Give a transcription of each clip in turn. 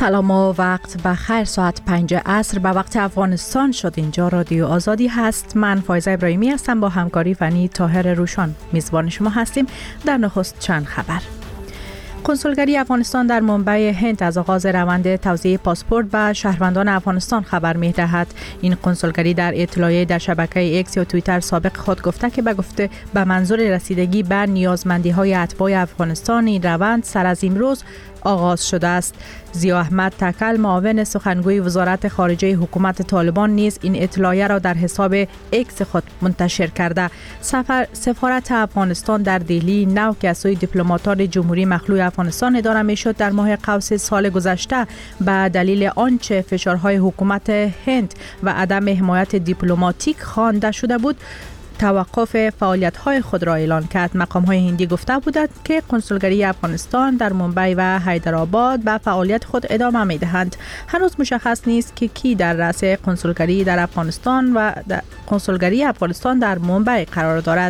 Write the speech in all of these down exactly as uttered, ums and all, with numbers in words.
سلام و وقت بخیر. ساعت پنج عصر به وقت افغانستان شد. اینجا رادیو آزادی هست. من فایزه ابراهیمی هستم با همکاری فنی طاهر روشان. میزبان شما هستیم. در نخست چند خبر. کنسولگری افغانستان در منبع هند از آغاز روند توزیع پاسپورت به شهروندان افغانستان خبر می‌دهد. این کنسولگری در اطلاعیه در شبکه ایکس یا توییتر سابق خود گفته که به گفته به منظور رسیدگی به نیازمندی‌های اتباع افغانستان این روند سر از امروز آغاز شده است. ضیا احمد تکل معاون سخنگوی وزارت خارجه حکومت طالبان نیز این اطلاعیه را در حساب ایکس خود منتشر کرده. سفر سفارت افغانستان در دهلی نو که از سوی دیپلماتان جمهوری مخلوع افغانستان اداره میشد در ماه قوس سال گذشته به دلیل آنچه فشارهای حکومت هند و عدم حمایت دیپلماتیک خوانده شده بود توقف فعالیت‌های خود را اعلان کرد. مقام‌های هندی گفته بودند که کنسولگری افغانستان در منبع و حیدرآباد به فعالیت خود ادامه می‌دهند. هنوز مشخص نیست که کی در رأس کنسولگری در افغانستان و در کنسولگری افغانستان در منبع قرار دارد.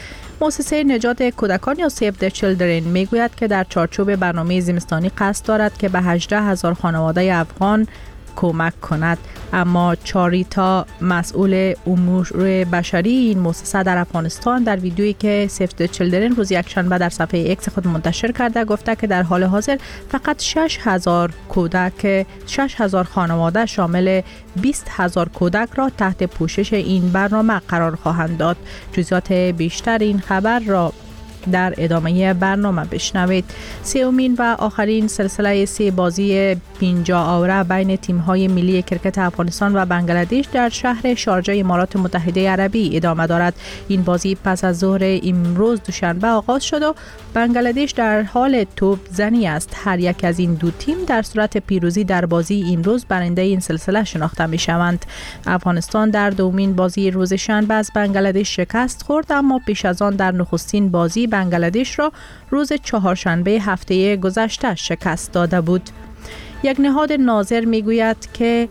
مؤسسه نجات کودکان یا سیو د چیلدرن میگوید که در چارچوب برنامه زمستانی قصد دارد که به هجده هزار خانواده افغان کمک کند، اما چاریتا مسئول امور بشری این مؤسسه در افغانستان در ویدیویی که سیو د چیلدرن روز یکشنبه در صفحه ایکس خود منتشر کرده گفته که در حال حاضر فقط شش هزار کودک شش هزار خانواده شامل بیست هزار کودک را تحت پوشش این برنامه قرار خواهند داد. جزئیات بیشتر این خبر را در ادامه برنامه بشنوید. سومین و آخرین سلسله سه بازی پینجا آوره بین تیم‌های ملی کرکت افغانستان و بنگلادش در شهر شارجه امارات متحده عربی ادامه دارد. این بازی پس از ظهر امروز دوشنبه آغاز شد و بنگلادش در حال توپ زنی است. هر یک از این دو تیم در صورت پیروزی در بازی امروز برنده این سلسله شناخته می‌شوند. افغانستان در دومین بازی روز شنبه از بنگلادش شکست خورد، اما پیش از آن در نخستین بازی بنگلادش را روز چهارشنبه هفته گذشته شکست داده بود. یک نهاد ناظر میگوید که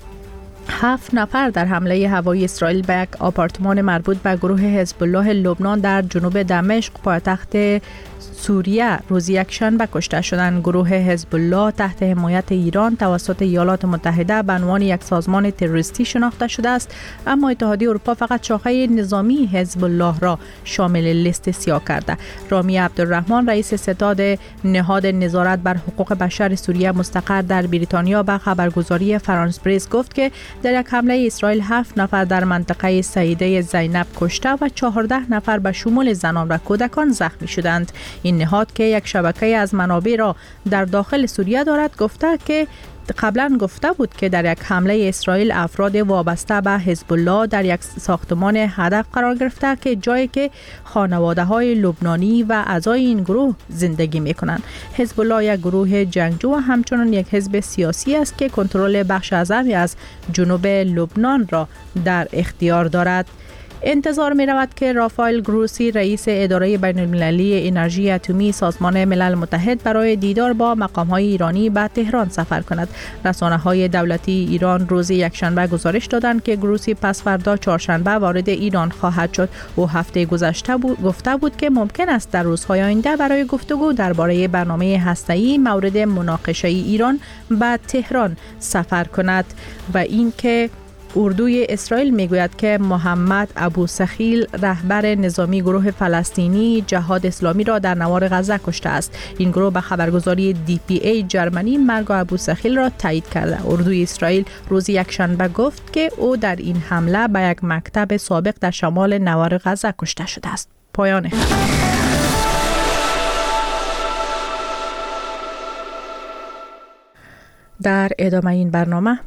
هفت نفر در حمله هوایی اسرائیل به یک آپارتمان مربوط به گروه حزب الله لبنان در جنوب دمشق پایتخت سوریه روز یکشنبه کشته شدند. گروه حزب الله تحت حمایت ایران توسط ایالات متحده به عنوان یک سازمان تروریستی شناخته شده است، اما اتحادیه اروپا فقط شاخه نظامی حزب الله را شامل لیست سیاه کرده. رامی عبدالرحمن رئیس ستاد نهاد نظارت بر حقوق بشر سوریه مستقر در بریتانیا به خبرگزاری فرانس پرس گفت که در یک حمله اسرائیل هفت نفر در منطقه سیده زینب کشته و چهارده نفر به شمول زنان و کودکان زخمی شدند. این نهاد که یک شبکه از منابع را در داخل سوریه دارد گفته که قبلا گفته بود که در یک حمله اسرائیل افراد وابسته به حزب الله در یک ساختمان هدف قرار گرفته که جایی که خانواده های لبنانی و اعضای این گروه زندگی می کنند. حزب الله یک گروه جنگجو و همچنان یک حزب سیاسی است که کنترل بخش اعظمی از جنوب لبنان را در اختیار دارد. انتظار می رود که رافائل گروسی رئیس اداره بین المللی انرژی اتمی سازمان ملل متحد برای دیدار با مقام های ایرانی به تهران سفر کند. رسانه های دولتی ایران روز یکشنبه گزارش دادند که گروسی پس فردا چهارشنبه وارد ایران خواهد شد. او هفته گذشته بود گفته بود که ممکن است در روزهای آینده برای گفتگو درباره برنامه هسته‌ای مورد مناقشه ایران به تهران سفر کند. و اینکه اردوی اسرائیل میگوید که محمد ابو سخیل رهبر نظامی گروه فلسطینی جهاد اسلامی را در نوار غزه کشته است. این گروه به خبرگزاری دی پی ای جرمنی مرگ ابو سخیل را تایید کرده. اردوی اسرائیل روز یکشنبه گفت که او در این حمله به یک مکتب سابق در شمال نوار غزه کشته شده است. پایان در ادامه این برنامه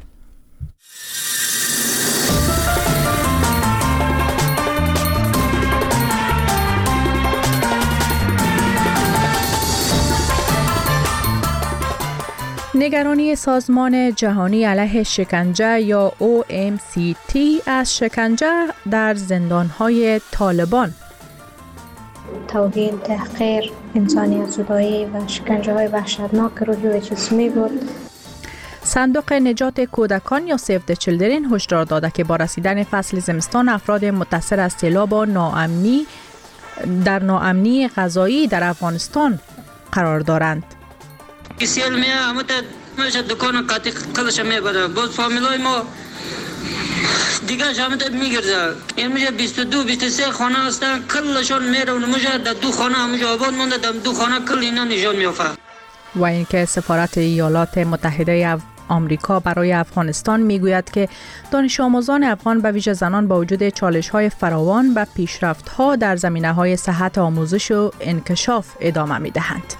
نگرانی سازمان جهانی علیه شکنجه یا او ام سی تی از شکنجه در زندان‌های طالبان. توهین، تحقیر، انسانیت زدایی و شکنجه های وحشتناک روحی و جسمی بود. صندوق نجات کودکان یا سیو د چیلدرن هشدار داده که با رسیدن فصل زمستان افراد متاثر از سیلاب و ناامنی در ناامنی غذایی در افغانستان قرار دارند. سیل میں ہمت میشه دکان قاطی کلش میبره. باز فامیلای ما دیگه جامعه میگرده. این میشه بیست و دو بیست و سه خانه هستن، کلشون میره و میشه در دو خانه همونجا آباد مونده، در دو خانه کل اینا نشان میافته. و اینکه سفارت ایالات متحده آمریکا برای افغانستان میگوید که دانش آموزان افغان به ویژه زنان با وجود چالش‌های فراوان و پیشرفت‌ها در زمینه‌های صحت آموزش و انکشاف ادامه می‌دهند.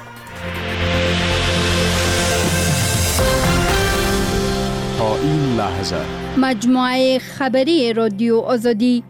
تا این لحظه مجموعه خبری رادیو آزادی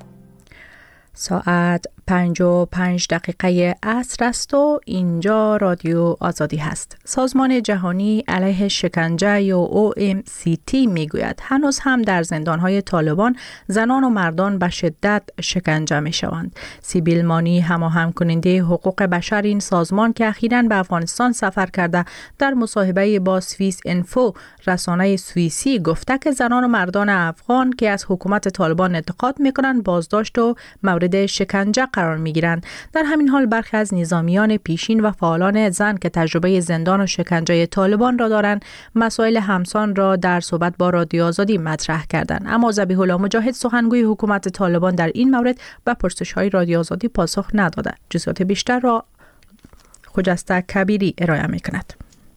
ساعت پنج و پنج دقیقه عصر است و اینجا رادیو آزادی هست. سازمان جهانی علیه شکنجه یا او ام سی تی میگوید هنوز هم در زندانهای طالبان زنان و مردان به شدت شکنجه می شوند. سیبیل مانی هماهنگ کننده حقوق بشر این سازمان که اخیراً به افغانستان سفر کرده در مصاحبه با سوئیس انفو رسانه سوئیسی گفته که زنان و مردان افغان که از حکومت طالبان انتقاد میکنند بازداشت و مورد شکنجه قرار میگیرند. در همین حال برخی از نظامیان پیشین و فعالان زن که تجربه زندان و شکنجه طالبان را دارند مسائل همسان را در صحبت با رادیو آزادی مطرح کردند. اما ذبیح الله مجاهد سخنگوی حکومت طالبان در این مورد به پرسش‌های رادیو آزادی پاسخ نداده. جزئیات بیشتر را خجسته کبیری ارائه می‌کند.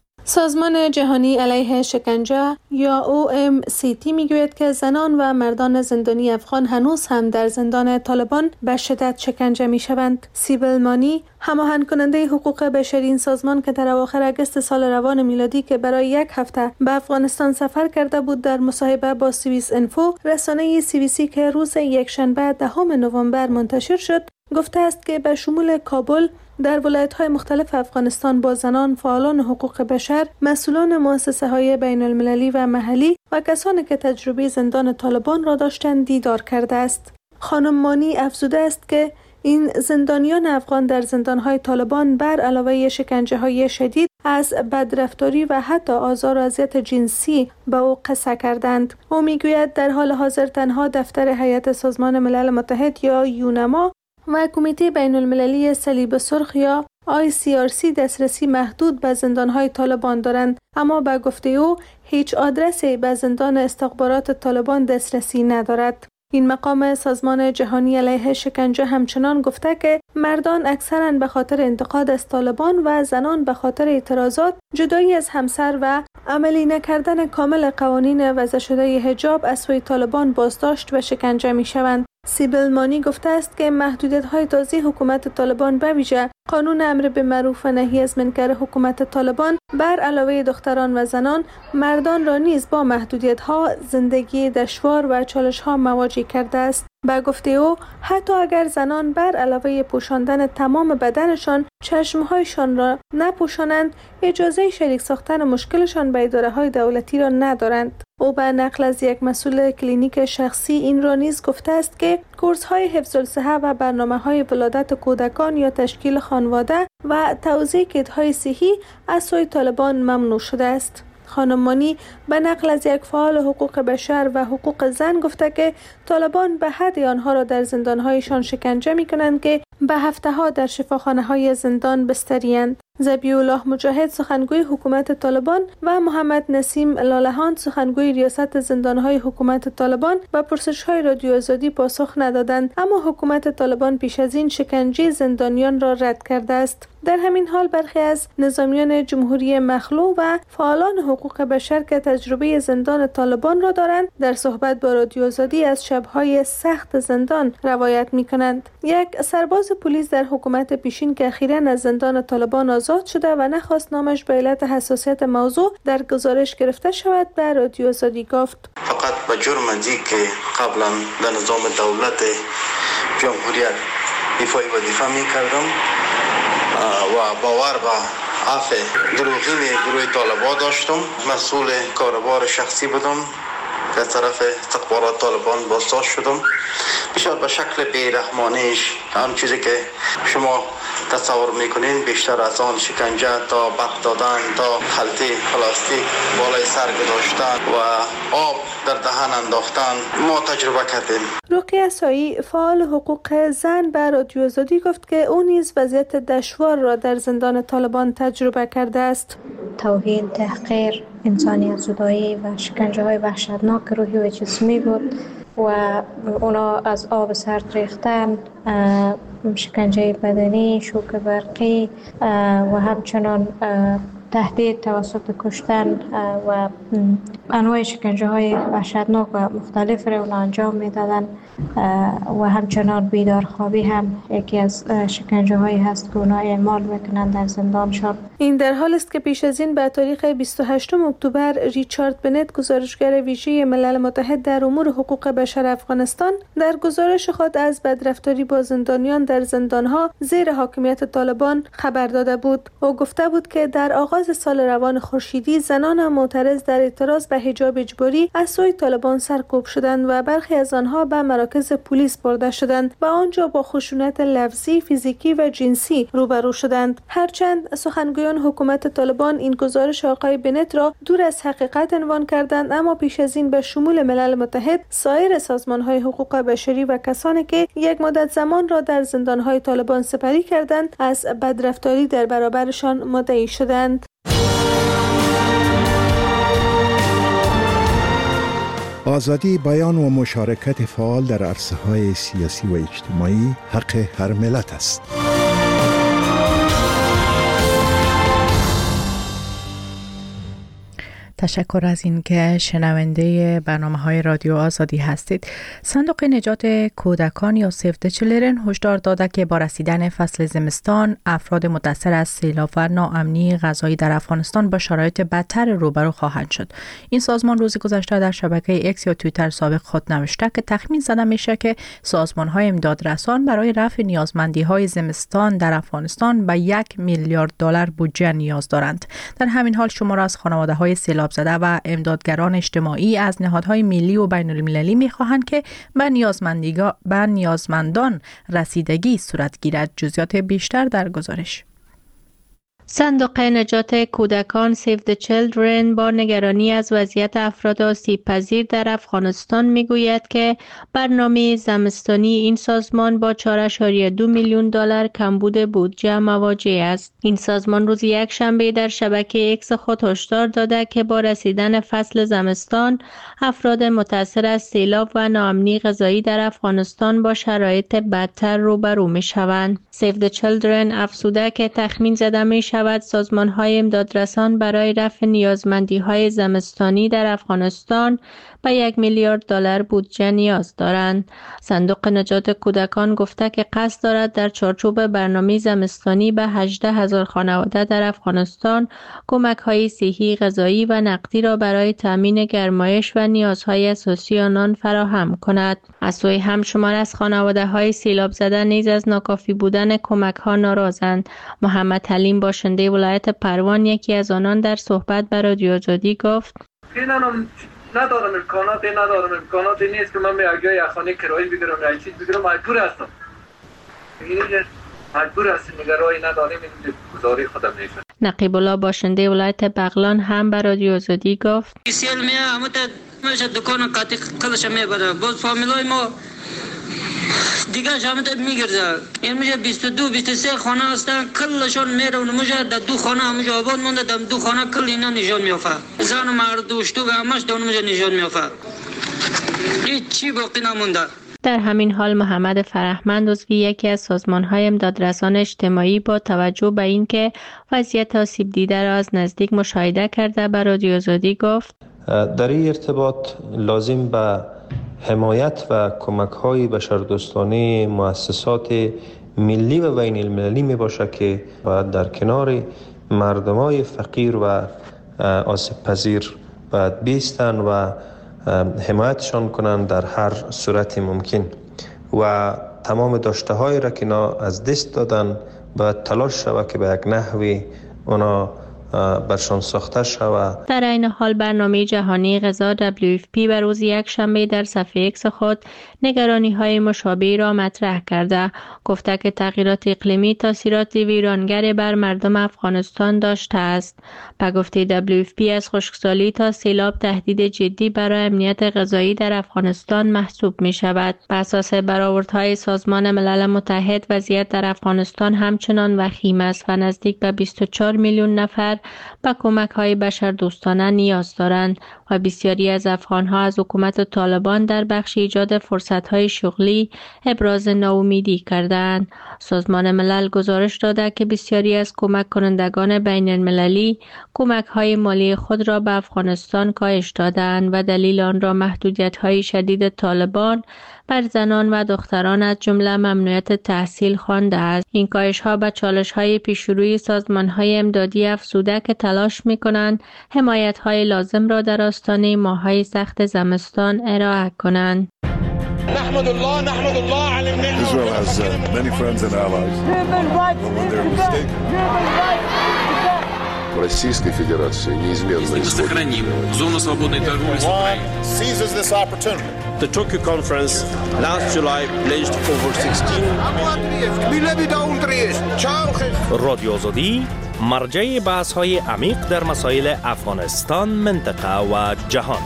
سازمان جهانی علیه شکنجه یا او ام سی تی میگوید که زنان و مردان زندانی افغان هنوز هم در زندان طالبان به شدت شکنجه میشوند. سیبیل مانی هماهنگ کننده حقوق بشری این سازمان که در اواخر اگست سال روان میلادی که برای یک هفته به افغانستان سفر کرده بود در مصاحبه با سوئیس انفو رسانه سی بی سی که روز یکشنبه دهم نوامبر منتشر شد گفته است که به شمول کابل در ولایت‌های مختلف افغانستان با زنان، فعالان حقوق بشر، مسئولان مؤسسه‌های بین‌المللی و محلی و کسانی که تجربه زندان طالبان را داشتند دیدار کرده است. خانم مانی افزوده است که این زندانیان افغان در زندان‌های طالبان بر علاوه شکنجه‌های شدید از بدرفتاری و حتی آزار و اذیت جنسی به او قصه کردند. او میگوید در حال حاضر تنها دفتر هیئت سازمان ملل متحد یا یونما و کمیته بین المللی صلیب سرخ یا آی سی آر سی دسترسی محدود به زندانهای طالبان دارند، اما به گفته او هیچ آدرسی به زندان استخبارات طالبان دسترسی ندارد. این مقام سازمان جهانی علیه شکنجه همچنان گفته که مردان اکثراً به خاطر انتقاد از طالبان و زنان به خاطر اعتراضات، جدایی از همسر و عملی نکردن کامل قوانین وضع شده حجاب از سوی طالبان بازداشت و شکنجه می شوند. سیبیل مانی گفته است که محدودیت‌های تازه حکومت طالبان به ویژه قانون امر به معروف و نهی از منکر حکومت طالبان بر علاوه دختران و زنان، مردان را نیز با محدودیت‌ها، زندگی دشوار و چالش‌ها مواجه کرده است. به گفته او حتی اگر زنان بر علاوه پوشاندن تمام بدنشان چشمهایشان را نپوشانند، اجازه شریک ساختن مشکلشان به اداره‌های دولتی را ندارند. او به نقل از یک مسئول کلینیک شخصی این را نیز گفته است که کورس‌های حفظ الصحه و برنامه‌های ولادت کودکان یا تشکیل خانواده و توزیع کیت‌های صحی از سوی طالبان ممنوع شده است. خانم مانی به نقل از یک فعال حقوق بشر و حقوق زن گفته که طالبان به حد آنها را در زندان‌هایشان شکنجه می‌کنند که به هفته‌ها در شفاخانه‌های زندان بستری‌اند. ذبیح الله مجاهد سخنگوی حکومت طالبان و محمد نسیم لالهان سخنگوی ریاست زندان‌های حکومت طالبان به پرسش‌های رادیو آزادی پاسخ ندادند، اما حکومت طالبان پیش از این شکنجه زندانیان را رد کرده است. در همین حال برخی از نظامیان جمهوری مخلوع و فعالان حقوق بشر که تجربه زندان طالبان را دارند در صحبت با رادیو آزادی از شب‌های سخت زندان روایت می‌کنند. یک سرباز پلیس در حکومت پیشین که اخیراً از زندان طالبان آزاد شده و نخواست نامش به علت حساسیت موضوع در گزارش گرفته شود به رادیو آزادی گفت: فقط به جرم ازی که قبلا در نظام دولت جمهوریت دفاعی وظیفه می‌کردم و باور به عفو دروغین گروه طالبان داشتم، مسئول کاروبار شخصی بودم که از طرف استخبارات طالبان بازداشت شدم. بسیار به شکل بیرحمانیش آن چیزی که شما تصور میکنین بیشتر از آن شکنجه تا بق دادن تا خلطه پلاستیک بالای سر گذاشتن و آب در دهان انداختن ما تجربه کردیم. رقیه اسایی فعال حقوق زن به رادیو آزادی گفت که او نیز وضعیت دشوار را در زندان طالبان تجربه کرده است. توهین، تحقیر، انسانیت زدایی و شکنجه های وحشتناک روحی و جسمی بود و اونا از آب سرد ریختن، شکنجه بدنی، شوک برقی و همچنان تهدید توسط کشتن و انواع شکنجه های وحشتناک و مختلف را اونا انجام میدادن و همچنان بیدارخوابی هم یکی از شکنجه هایی هست که اونا اعمال میکنن در زندانشان. این در حال است که پیش از این به تاریخ بیست و هشتم اکتبر ریچارد بنت، گزارشگر ویژه ملل متحد در امور حقوق بشر افغانستان، در گزارش خود از بدرفتاری با زندانیان در زندانها زیر حاکمیت طالبان خبر داده بود. او گفته بود که در آغاز سال روان خورشیدی زنان معترض در اعتراض به حجاب اجباری از سوی طالبان سرکوب شدند و برخی از آنها به مراکز پلیس برده شدند و آنجا با خشونت لفظی، فیزیکی و جنسی روبرو شدند. هرچند سخنگویان حکومت طالبان این گزارش آقای بنت را دور از حقیقت عنوان کردند، اما پیش از این به شمول ملل متحد، سایر سازمان‌های حقوق بشری و کسانی که یک مدت زمان را در زندان‌های طالبان سپری کردند از بدرفتاری در برابرشان مدعی شدند. آزادی بیان و مشارکت فعال در عرصه‌های سیاسی و اجتماعی حق هر ملت است. تشکر از این که شنونده برنامه‌های رادیو آزادی هستید. صندوق نجات کودکان یا سیو د چیلدرن هشدار داده که با رسیدن فصل زمستان افراد متاثر از سیلاب و ناامنی غذایی در افغانستان با شرایط بدتر روبرو خواهند شد. این سازمان روز گذشته در شبکه ایکس یا توییتر سابق خود نوشته که تخمین زده میشه که سازمان‌های امدادرسان برای رفع نیازمندی‌های زمستان در افغانستان به یک میلیارد دلار بودجه نیاز دارند. در همین حال شمار از خانواده‌های سیلاب زده و امدادگران اجتماعی از نهادهای ملی و بین المللی می‌خواهند که به نیازمندیگا به نیازمندان رسیدگی صورت گیرد. جزئیات بیشتر در گزارش. صندوق نجات کودکان سیو د چیلدرن با نگرانی از وضعیت افراد آسیب پذیر در افغانستان میگوید که برنامه زمستانی این سازمان با چهار ممیز دو میلیون دلار کمبود بودجه مواجه است. این سازمان روز یک شنبه در شبکه اکس خود هشدار داده که با رسیدن فصل زمستان افراد متاثر از سیلاب و ناامنی غذایی در افغانستان با شرایط بدتر روبرو میشوند. سیو د چیلدرن افزوده که تخمین زده می شود سازمان‌های امدادرسان برای رفع نیازمندی‌های زمستانی در افغانستان به یک میلیارد دلار بودجه نیاز دارند. صندوق نجات کودکان گفته که قصد دارد در چارچوب برنامه زمستانی به هجده هزار خانواده در افغانستان کمک‌های صحی، غذایی و نقدی را برای تامین گرمایش و نیازهای اساسی آنان فراهم کند. از سوی همشمار از خانواده‌های سیلاب زده نیز از ناکافی بودن کمک‌ها ناراضند. محمد حلیم باشنده ولایت پروان یکی از آنان در صحبت با رادیو آزادی گفت: ندارم امکاناتی ندارم امکاناتی نیست که من به یک جای خانه کرایه بگیرم یا چیز بگیرم، مجبور هستم. اینجا مجبور هستیم، دیگه راهی نداریم، این گزاری خودم میشه. نقیب الله باشنده ولایت بغلان هم به رادیو آزادی گفت: سیل میه همه تا میشه دکان قاطی کلش میبره، باز فامیلای ما دیگه همه تا میگرده. این میشه بیست و دو بیست و سه خانه هستن، کلشون میره و میشه در دو خانه همونجا آباد مونده، در دو خانه کل اینا نشان میافه، زن و مرد و شتوگ همش در اونجا نشان میافه، هیچ چی باقی نمونده. در همین حال محمد فرهمند عضو یکی از سازمان‌های امدادرسان اجتماعی با توجه به اینکه وضعیت آسیب دیده را از نزدیک مشاهده کرده به رادیو آزادی گفت: در این ارتباط لازم به حمایت و کمک‌های بشردوستانه مؤسسات ملی و بین المللی می باشد که باید در کنار مردمای فقیر و آسیب پذیر باید بیستن و حمایتشان کنند در هر صورت ممکن و تمام داشته های را که اینا از دست دادن باید تلاش شود که به یک نحوی اونا برشان ساخته شود. در این حال برنامه جهانی غذا دبلیو اف پی بر روز یک شنبه در صفحه ایکس خود نگرانی های مشابهی را مطرح کرده، گفته که تغییرات اقلیمی تاثیرات ویرانگر بر مردم افغانستان داشته است. به گفته دبلیو اف پی از خشکسالی تا سیلاب تهدید جدی برای امنیت غذایی در افغانستان محسوب می شود. بر اساس برآوردهای سازمان ملل متحد وضعیت در افغانستان همچنان وخیم است و نزدیک به بیست و چهار میلیون نفر به کمک‌های بشردوستانه نیاز دارند و بسیاری از افغان‌ها از حکومت طالبان در بخش ایجاد فرصت‌های شغلی ابراز ناامیدی کردند. سازمان ملل گزارش داده که بسیاری از کمک کنندگان بین المللی کمک‌های مالی خود را به افغانستان کاهش دادند و دلیل آن را محدودیت‌های شدید طالبان بر زنان و دختران از جمله ممنوعیت تحصیل خوانده است. این کاهش‌ها به چالش‌های پیش‌روی سازمان‌های امدادی افزوده که تلاش می‌کنند حمایت‌های لازم را در آستانه ماه‌های سخت زمستان ارائه کنند. نحمد الله نحمد الله على النعمة. Israel has uh, many friends and allies. When they're mistaken. Российской Федерации неизменно сохраним зону свободной торговли с Украиной. Seizes this opportunity. The Tokyo conference last July pledged over sixteen رادیو آزادی مرجع بحث‌های عمیق در مسائل افغانستان، منطقه و جهان.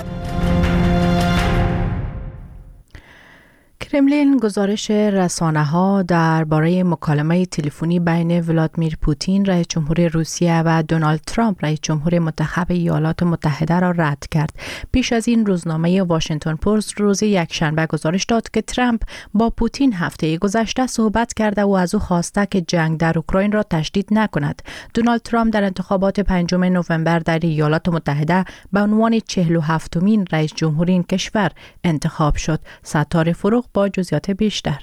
کرملین گزارش رسانه‌ها درباره مکالمه تلفنی بین ولادیمیر پوتین رئیس جمهور روسیه و دونالد ترامپ رئیس جمهور منتخب ایالات متحده را رد کرد. پیش از این روزنامه واشنگتن پست روز یکشنبه گزارش داد که ترامپ با پوتین هفته گذشته صحبت کرده و از او خواسته که جنگ در اوکراین را تشدید نکند. دونالد ترامپ در انتخابات پنجم نوامبر در ایالات متحده به عنوان چهل و هفتمین رئیس جمهور این کشور انتخاب شد. ستاره فروغ با جزئیات بیشتر.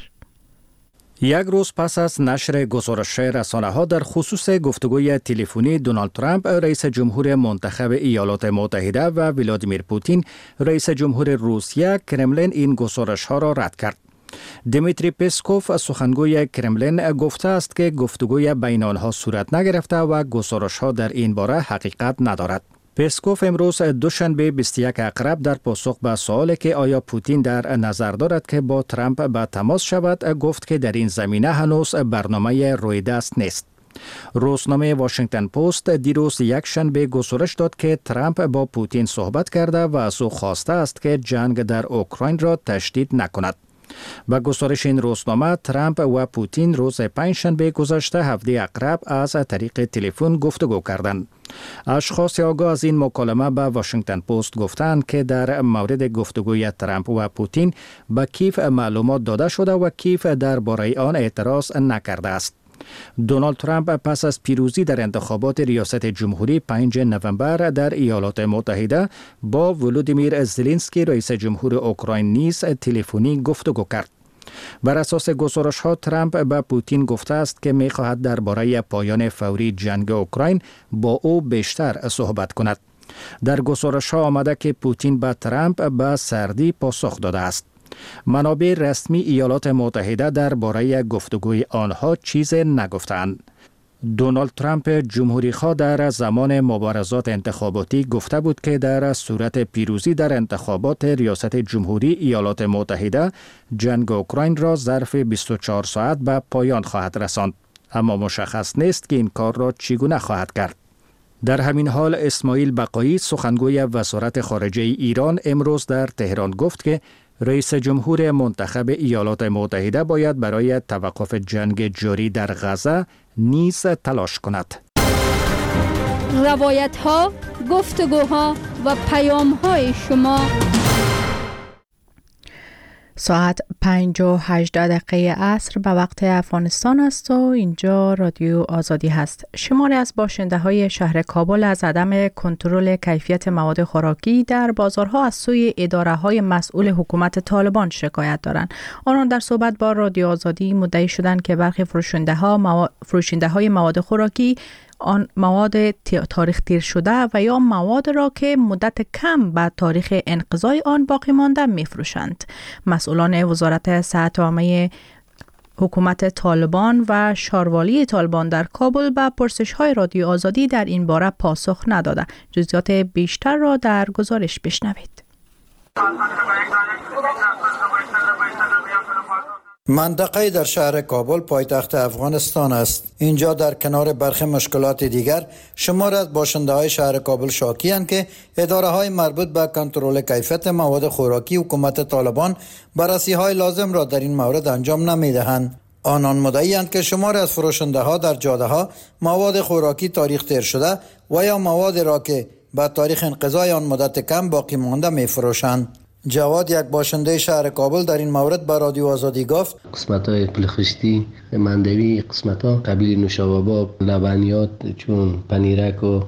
یک روز پس از نشر گزارش رسانه‌ها در خصوص گفتگوی تلفنی دونالد ترامپ رئیس جمهور منتخب ایالات متحده و ولادیمیر پوتین رئیس جمهور روسیه، کرملین این گزارش‌ها را رد کرد. دیمیتری پسکوف سخنگوی کرملین گفته است که گفتگوی بین آنها صورت نگرفته و گزارش‌ها در این باره حقیقت ندارد. پسکوف امروز دوشنبه بیست و یک اکرب در پاسخ به سوالی که آیا پوتین در نظر دارد که با ترامپ به تماس شود گفت که در این زمینه هنوز برنامه روی دست نیست. روزنامه واشنگتن پست دیروز یک شنبه گزارش داد که ترامپ با پوتین صحبت کرده و از او خواسته است که جنگ در اوکراین را تشدید نکند. با گزارش این روزنامه ترامپ و پوتین روز پنجشنبه گذشته هفته اکرب از طریق تلفن گفتگو کردند. اشخاص آگاه از این مکالمه به واشنگتن پست گفتند که در مورد گفتگوی ترامپ و پوتین به کیف معلومات داده شده و کیف درباره آن اعتراض نکرده است. دونالد ترامپ پس از پیروزی در انتخابات ریاست جمهوری پنجم نوامبر در ایالات متحده با ولودیمیر زلنسکی رئیس جمهور اوکراین نیز تلفنی گفتگو کرد. بر اساس گزارش‌ها ترامپ به پوتین گفته است که می‌خواهد درباره پایان فوری جنگ اوکراین با او بیشتر صحبت کند. در گزارش‌ها آمده که پوتین به ترامپ به سردی پاسخ داده است. منابع رسمی ایالات متحده درباره گفتگوی آنها چیز نگفتند. دونالد ترامپ جمهوری‌خواه در زمان مبارزات انتخاباتی گفته بود که در صورت پیروزی در انتخابات ریاست جمهوری ایالات متحده جنگ اوکراین را ظرف بیست و چهار ساعت به پایان خواهد رساند، اما مشخص نیست که این کار را چگونه خواهد کرد. در همین حال اسماعیل بقایی سخنگوی وزارت خارجه ایران امروز در تهران گفت که رئیس جمهور منتخب ایالات متحده باید برای توقف جنگ جاری در غزه نیز تلاش کند. روایت ها، گفتگوها و پیام های شما. ساعت پنج و هجده دقیقه عصر به وقت افغانستان است و اینجا رادیو آزادی هست. شماری از باشنده های شهر کابل از عدم کنترل کیفیت مواد خوراکی در بازارها از سوی اداره های مسئول حکومت طالبان شکایت دارند. آنان در صحبت با رادیو آزادی مدعی شدند که برخی فروشنده ها مو... فروشنده های مواد خوراکی آن مواد تاریخ تیر شده و یا مواد را که مدت کم بعد تاریخ انقضای آن باقی مانده می‌فروشند. مسئولان وزارت صحت عامه حکومت طالبان و شاروالی طالبان در کابل به پرسش‌های رادیو آزادی در این باره پاسخ نداده. جزئیات بیشتر را در گزارش بشنوید. منطقه در شهر کابل پایتخت افغانستان است. اینجا در کنار برخی مشکلات دیگر شمار از باشنده های شهر کابل شاکی اند که اداره های مربوط به کنترل کیفیت مواد خوراکی حکومت طالبان بررسی های لازم را در این مورد انجام نمی دهند. آنان مدعی اند که شمار از فروشنده ها در جاده ها مواد خوراکی تاریخ تیر شده و یا مواد را که با تاریخ انقضای آن مدت کم باقی مانده می فروشند. جواد، یک باشنده شهر کابل، در این مورد به رادیو آزادی گفت قسمت های پلخشتی، مندوی، قسمت ها قبیل نوشابه، لبنیات چون پنیرک و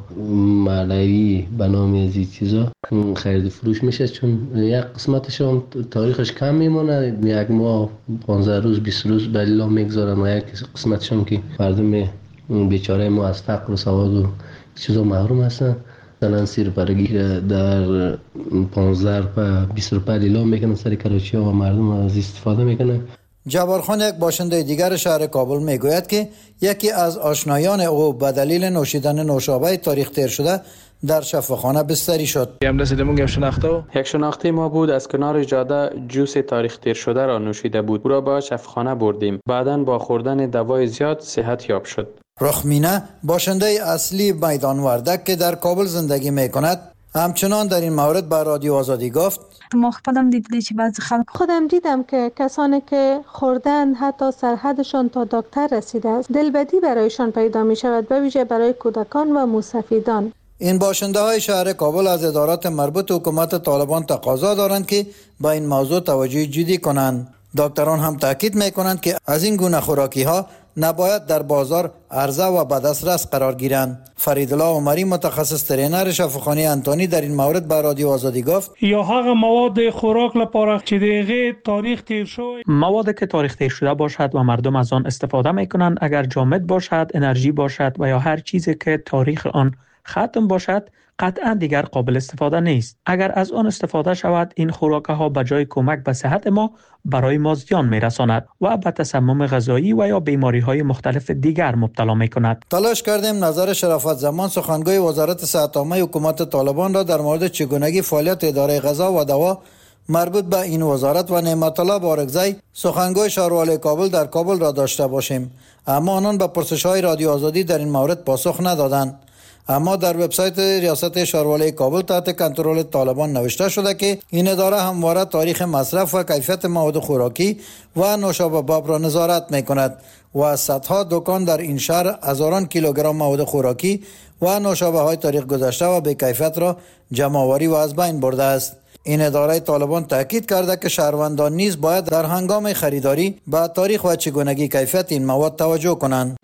مالایی به نام از این چیزا خرید فروش میشه، چون یک قسمتش هم تاریخش کم میمونه، یک ماه پانزده روز بیست روز بلیلا میگذارن و یک قسمتش هم که مردم بیچاره ما از فقر و سواد و چیزا محروم هستن. مثلا سیر برگی در پانزده و بیست روپه لیلا میکنن سر کراچی ها و مردم از استفاده میکنن. جبارخان، یک باشنده دیگر شهر کابل، میگوید که یکی از آشنایان او به دلیل نوشیدن نوشابه تاریخ تیر شده در شفاخانه بستری شد. هم رسیدمون یک شناخته یک شناخته ما بود، از کنار جاده جوس تاریخ تیر شده را نوشیده بود. او را به شفاخانه بردیم. بعداً با خوردن دوای زیاد صحت یاب شد. رخمینه، باشنده اصلی میدان وردک که در کابل زندگی میکند، همچنان در این مورد به رادیو آزادی گفت ما خودم دیدم که بعضی خلق خودم دیدم که کسانی که خوردن حتی سرحدشان تا دکتر رسیده است، دلبدی برایشان پیدا می شود، به ویژه برای کودکان و موسفیدان. این باشنده های شهر کابل از ادارات مربوط حکومت طالبان تقاضا دارند که با این موضوع توجه جدی کنند. دکتران هم تاکید میکنند که از این گونه خوراکی ها نباید در بازار عرضه و به دسترس قرار گیرند. فریدالله عمری، متخصص ترینر شفاخانه انتونی، در این مورد به رادیو آزادی گفت یا هغه مواد خوراک لپاره چې دیغه تاریخ تیر شوی، مواد که تاریخ تیر شده باشد و مردم از آن استفاده میکنند، اگر جامد باشد، انرژی باشد و یا هر چیزی که تاریخ آن ختم باشد، قطعا دیگر قابل استفاده نیست. اگر از آن استفاده شود، این خوراکه ها به جای کمک به صحت ما برای ما زیان میرساند و به تسمم غذایی و یا بیماری های مختلف دیگر مبتلا میکند. تلاش کردیم نظر شرافت زمان، سخنگوی وزارت صحت عامه حکومت طالبان، را در مورد چگونگی فعالیت اداره غذا و دوا مربوط به این وزارت و نعمت الله بارکزی، سخنگوی شاروالی کابل، در کابل را داشته باشیم، اما آنان به پرسش‌های رادیو آزادی در این مورد پاسخ ندادند. اما در وبسایت ریاست شاروالی کابل تحت کنترل طالبان نوشته شده که این اداره همواره تاریخ مصرف و کیفیت مواد خوراکی و نوشابه باب را نظارت می‌کند و از صدها دکان در این شهر هزاران کیلوگرم مواد خوراکی و نوشابه های تاریخ گذشته و بی کیفیت را جمع آوری و از بین برده است. این اداره طالبان تاکید کرده که شهروندان نیز باید در هنگام خریداری به تاریخ و چگونگی کیفیت این مواد توجه کنند.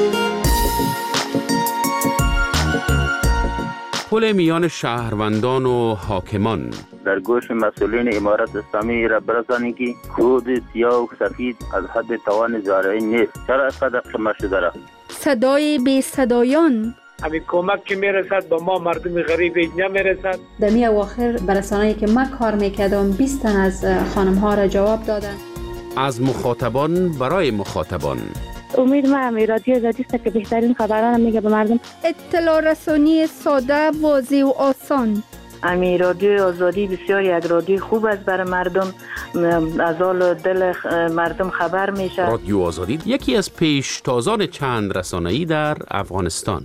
پل میان شهروندان و حاکمان در گوش مسئولین امارت اسلامی را برسانید که کود سیاه و سفید از حد توان زارعی نیست. چرا اینقدر خمه شده را؟ صدای بی صدایان، همین کمک که میرسد به ما مردم غریب نمیرسد. در می اواخر برسانه‌ای که من کار میکردم بیست تن از خانم ها را جواب دادن. از مخاطبان برای مخاطبان. امید ما امی رادیو آزادی است که بهترین خبران میگه به مردم. اطلاع رسانی ساده، واضح و آسان. امی رادیو آزادی بسیار یک رادیو خوب است برای مردم، از حال دل مردم خبر میشه. رادیو آزادی یکی از پیشتازان چند رسانه‌ای در افغانستان.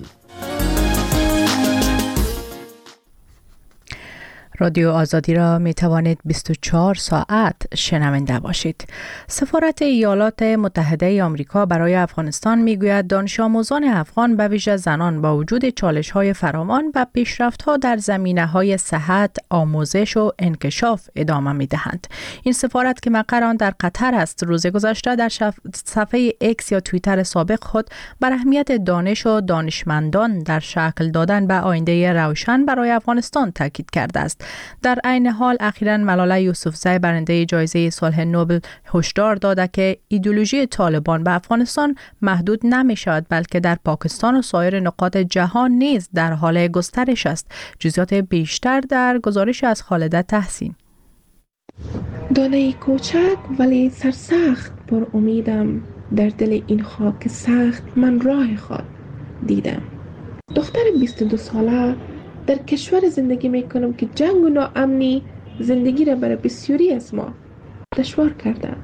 رادیو آزادی را می توانید بیست و چهار ساعت شنونده باشید. سفارت ایالات متحده آمریکا برای افغانستان می گوید دانش آموزان افغان به ویژه زنان با وجود چالش های فراوان و پیشرفت ها در زمینه های صحت، آموزش و انکشاف ادامه می دهند. این سفارت که مقر آن در قطر است، روز گذشته در صفحه اکس یا توییتر سابق خود بر اهمیت دانش و دانشمندان در شکل دادن به آینده روشن برای افغانستان تاکید کرده است. در عین حال اخیراً ملاله یوسفزی برنده جایزه صلح نوبل هشدار داده که ایدئولوژی طالبان به افغانستان محدود نمی شود، بلکه در پاکستان و سایر نقاط جهان نیز در حال گسترش است. جزئیات بیشتر در گزارش از خالده تحسین. دانه کوچک ولی سرسخت پر امیدم در دل این خاک سخت من راه خود دیدم. دختر بیست و دو ساله در کشور زندگی میکنم که جنگ و ناامنی زندگی را برای بسیاری از ما دشوار کرده.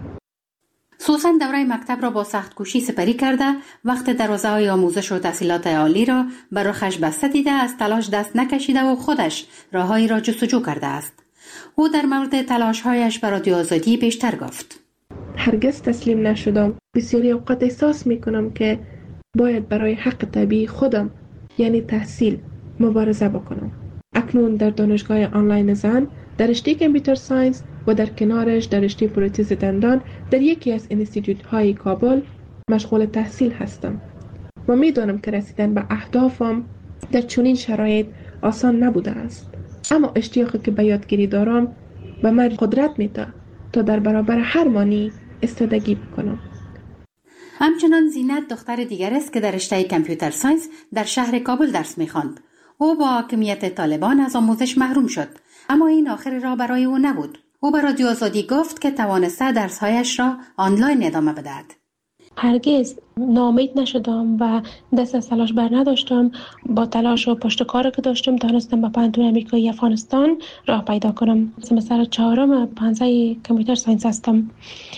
سوسن دوره مکتب را با سخت کوشی سپری کرده، وقت دروازه های آموزش و تحصیلات عالی را بر رخش بسته دیده از تلاش دست نکشیده و خودش راههایی را جستجو کرده است. او در مورد تلاش هایش بر رادیو آزادی بیشتر گفت. هرگز تسلیم نشدم. بسیاری اوقات احساس میکنم که باید برای حق طبیعی خودم یعنی تحصیل مبارزه بکنم. اکنون در دانشگاه آنلاین زن در رشته کامپیوتر ساینس و در کنارش در رشته پروتز دندان در یکی از انستیتوت های کابل مشغول تحصیل هستم و میدانم که رسیدن به اهدافم در چنین شرایط آسان نبوده است، اما اشتیاقی که به یادگیری دارم به من قدرت میده تا در برابر هر مانی استادگی بکنم. همچنان زینت دختر دیگر است که در رشته کامپیوتر ساینس در شهر کابل درس می‌خواند. او با حاکمیت طالبان از آموزش محروم شد، اما این آخر راه برای او نبود. او به رادیو آزادی گفت که توانسته درس‌هایش را آنلاین ادامه بدهد. هرگز ناامید نشدم و دست از تلاش بر نداشتم. با تلاش و پشت کاری که داشتم تونستم به پانتون امریکایی افغانستان راه پیدا کنم. سمستر چهارم پانزده کامپیوتر ساینس هستم.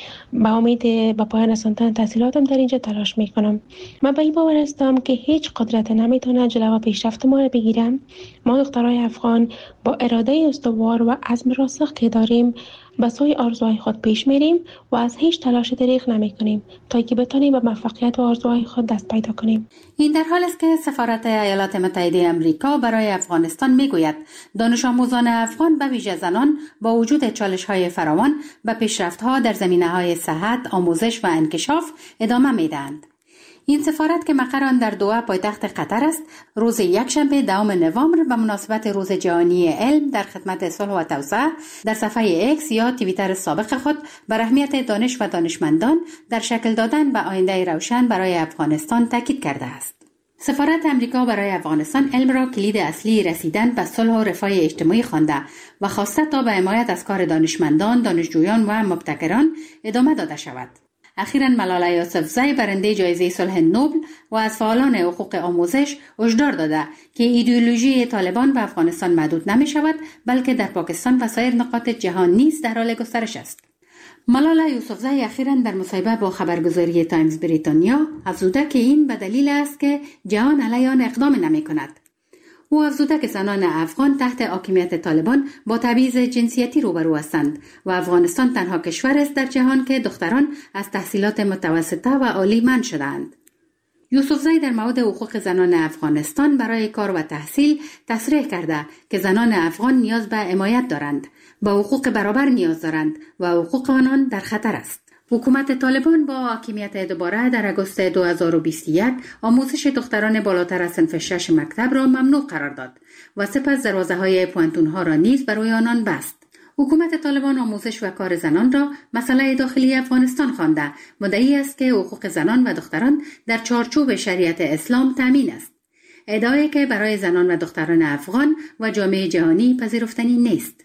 با امید به پایان رساندن تحصیلاتم در اینجا تلاش میکنم. من به این باور هستم که هیچ قدرت نمیتونه جلوی پیشرفت ما را بگیرم. ما دخترای افغان با اراده استوار و عزم راسخ که داریم به سوی آرزوهای خود پیش میریم و از هیچ تلاش دریغ نمیکنیم تا اینکه بتونیم به موفقیت و آرزوهای خود دست پیدا کنیم. این در حال است که سفارت ایالات متحده آمریکا برای افغانستان میگوید دانش آموزان افغان به ویژه زنان با وجود چالش‌های فراوان به پیشرفت‌ها در زمینه‌های صحت، آموزش و انکشاف ادامه میدهند. این سفارت که مقر آن در دوحه پایتخت قطر است، روز یکشنبه دهم نوامبر به مناسبت روز جهانی علم در خدمت صلح و توسعه در صفحه اکس یا توییتر سابق خود بر اهمیت دانش و دانشمندان در شکل دادن به آینده روشن برای افغانستان تاکید کرده است. سفارت امریکا برای افغانستان علم را کلید اصلی رسیدن به صلح و رفاه اجتماعی خوانده و خواسته تا به حمایت از کار دانشمندان، دانشجویان و مبتکران ادامه داده شود. اخیراً ملاله یوسفزی برنده جایزه صلح نوبل و از فعالان حقوق آموزش هشدار داده که ایدئولوژی طالبان به افغانستان محدود نمی شود، بلکه در پاکستان و سایر نقاط جهان نیز در حال گسترش است. ملاله یوسفزی اخیراً در مصاحبه با خبرگزاری تایمز بریتانیا افزوده که این به دلیل است که جهان علیه آن اقدام نمی کند. او افزوده که زنان افغان تحت حاکمیت طالبان با تبعیض جنسیتی روبرو هستند و افغانستان تنها کشور است در جهان که دختران از تحصیلات متوسطه و عالی منع شدند. یوسفزی در مورد حقوق زنان افغانستان برای کار و تحصیل تصریح کرده که زنان افغان نیاز به حمایت دارند، به حقوق برابر نیاز دارند و حقوق آنان در خطر است. حکومت طالبان با حاکمیت دوباره در آگوست دو هزار و بیست و یک آموزش دختران بالاتر از صنف شش مکتب را ممنوع قرار داد و سپس دروازه‌های پوانتون‌ها را نیز برای آنان بست. حکومت طالبان آموزش و کار زنان را مسئله داخلی افغانستان خوانده، مدعی است که حقوق زنان و دختران در چارچوب شریعت اسلام تامین است. ادعایی که برای زنان و دختران افغان و جامعه جهانی پذیرفتنی نیست.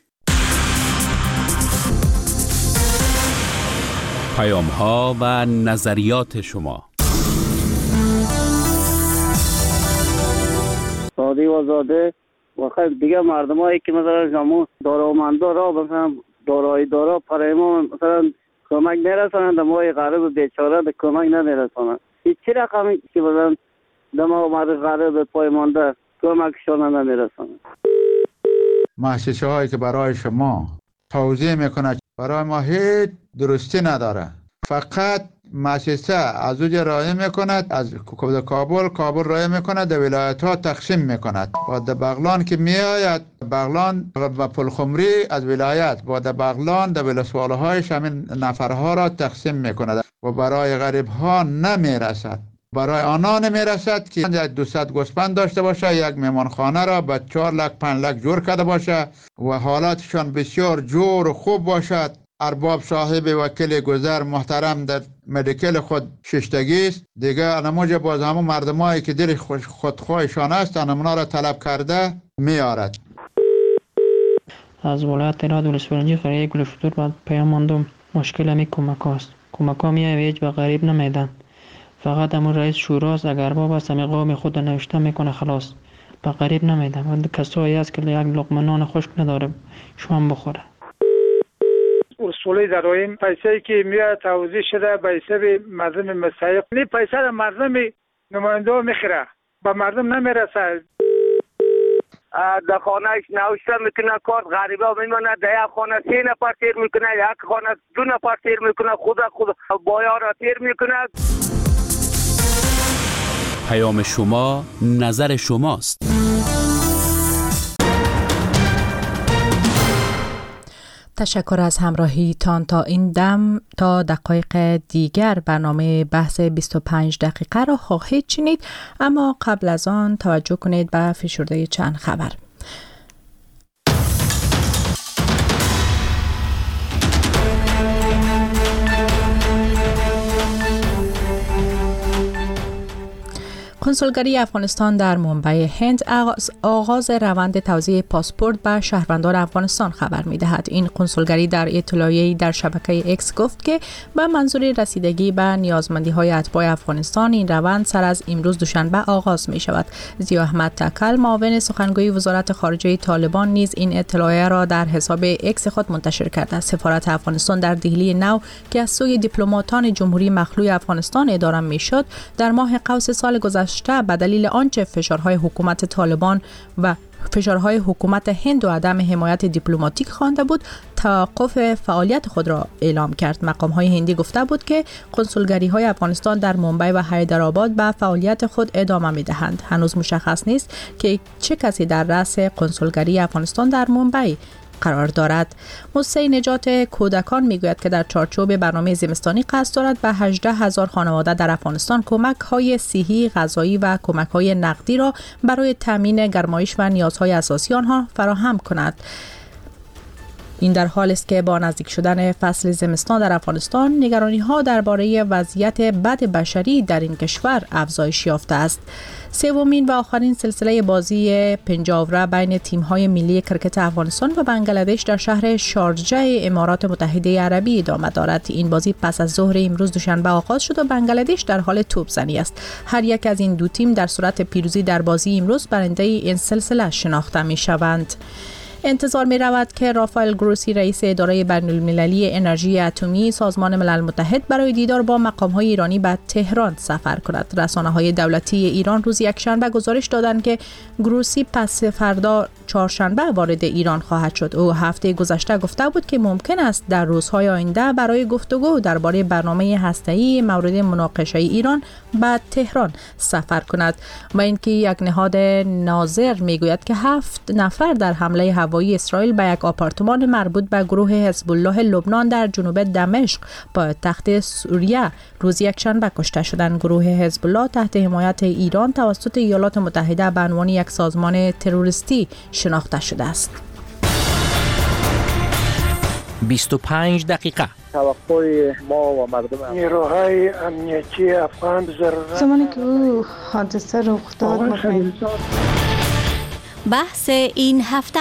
پیام ها و نظریات شما. ساده و زاده و خیلی دیگه مردم هایی که مثلا جامعه دارامندا را مثلا دارایی دارا برای ما مثلا کمک نرسانند، ما غریب بیچاره به کمک نمیرسانند. این چه رقمی که مثلا دما مرد غریب پای مانده کمکشان نمیرسانند. مؤسسه هایی که برای شما توضیح میکنه برای ما هیچ درستی نداره، فقط مؤسسه از اوج رای میکند، از کابل کابل رای میکند، در ولایت ها تقسیم میکند. با در بغلان که میآید بغلان و پلخمری از ولایت با در بغلان در ولسواله هایش همین نفرها را تقسیم میکند و برای غریب ها نمیرسد. برای آنها نمیرسد که دویست گوسفند داشته باشه، یک میمانخانه را به چهار لک پنج لک جور کرده باشه و حالاتشان بسیار جور و خوب باشد. ارباب صاحب وکیل گذر محترم در مدیکل خود ششتگی است. دیگه نموجه باز همون مردمایی که دل خودخواهشان است انمونا را طلب کرده میارد. از ولایت تهران ولسوالی قریه گل فطور بعد پیام ماندم مشکل می کمک است. کمک ها میایه هیچ به غریب نمیدن. فقط همون رئیس شوراست، اگر با بس همی قوم خود نوشته میکنه خلاص، به غریب نمیدن. و کسایی هست که یک لقمه نان خشک نداره شام بخوره. اصولی داریم پیسه‌ای که میاد توزیع شده به حساب مردم مستحق، این پیسه را مردم نماینده میخره، به مردم نمیرسه. در خانهش نوشته میکنه کار غریبا میمونه، در یک خانه سه نفر تیر میکنه، یک خانه دو نفر تیر میکنه، خود خود بایا را تیر میکنه. پیام شما نظر شماست. تشکر از همراهیتان تا این دم. تا دقایق دیگر برنامه بحث بیست و پنج دقیقه را خواهید شنید، اما قبل از آن توجه کنید به فشرده چند خبر. کنسولگری افغانستان در منبع هند آغاز, آغاز روند توزیع پاسپورت به شهروندان افغانستان خبر می‌دهد. این کنسولگری در اطلاعیه‌ای در شبکه اکس گفت که به منظور رسیدگی به نیازمندی‌های اتباع افغانستان این روند سر از امروز دوشنبه آغاز می‌شود. ضیا احمد تکل، معاون سخنگوی وزارت خارجه طالبان، نیز این اطلاعیه را در حساب اکس خود منتشر کرده. سفارت افغانستان در دهلی نو که از سوی دیپلماتان جمهوری مخلوع افغانستان اداره می‌شد، در ماه قوس سال گذشته به دلیل آنچه فشارهای حکومت طالبان و فشارهای حکومت هند و عدم حمایت دیپلماتیک خوانده بود، توقف فعالیت خود را اعلام کرد. مقام‌های هندی گفته بود که کنسولگری‌های افغانستان در منبع و حیدرآباد به فعالیت خود ادامه می‌دهند. هنوز مشخص نیست که چه کسی در رأس کنسولگری افغانستان در منبع قرار دارد. موسسه نجات کودکان میگوید که در چارچوب برنامه زمستانی قصد دارد به هجده هزار خانواده در افغانستان کمک های صحی، غذایی و کمک های نقدی را برای تامین گرمایش و نیازهای اساسی آنها فراهم کند. این در حالی است که با نزدیک شدن فصل زمستان در افغانستان نگرانی ها درباره وضعیت بد بشری در این کشور افزایش یافته است. سومین و آخرین سلسله بازی پنجاوره بین تیم‌های ملی کرکت افغانستان و بنگلادش در شهر شارجه امارات متحده عربی ادامه دارد. این بازی پس از ظهر امروز دوشنبه آغاز شد و بنگلادش در حال توپ زنی است. هر یک از این دو تیم در صورت پیروزی در بازی امروز برنده این سلسله شناخته می‌شوند. انتظار می رود که رافائل گروسی رئیس اداره بین المللی انرژی اتمی سازمان ملل متحد برای دیدار با مقام‌های ایرانی به تهران سفر کند. رسانه‌های دولتی ایران روز یکشنبه گزارش دادند که گروسی پس فردا چهارشنبه وارد ایران خواهد شد. او هفته گذشته گفته بود که ممکن است در روزهای آینده برای گفتگو درباره برنامه هسته‌ای مورد مناقشه ایران به تهران سفر کند. و اینکه یک نهاد ناظر میگوید که هفت نفر در حمله هوایی اسرائیل به یک آپارتمان مربوط به گروه حزب الله لبنان در جنوب دمشق پایتخت سوریه روز یکشنبه کشته شدند. گروه حزب الله تحت حمایت ایران توسط ایالات متحده به عنوان یک سازمان تروریستی شناخته شده است. بیست و پنج دقیقه. توقع ما و مردم نیروهای امنیتی افغان ضرورت زمانی که او حادثه رخ داد بحث این هفته.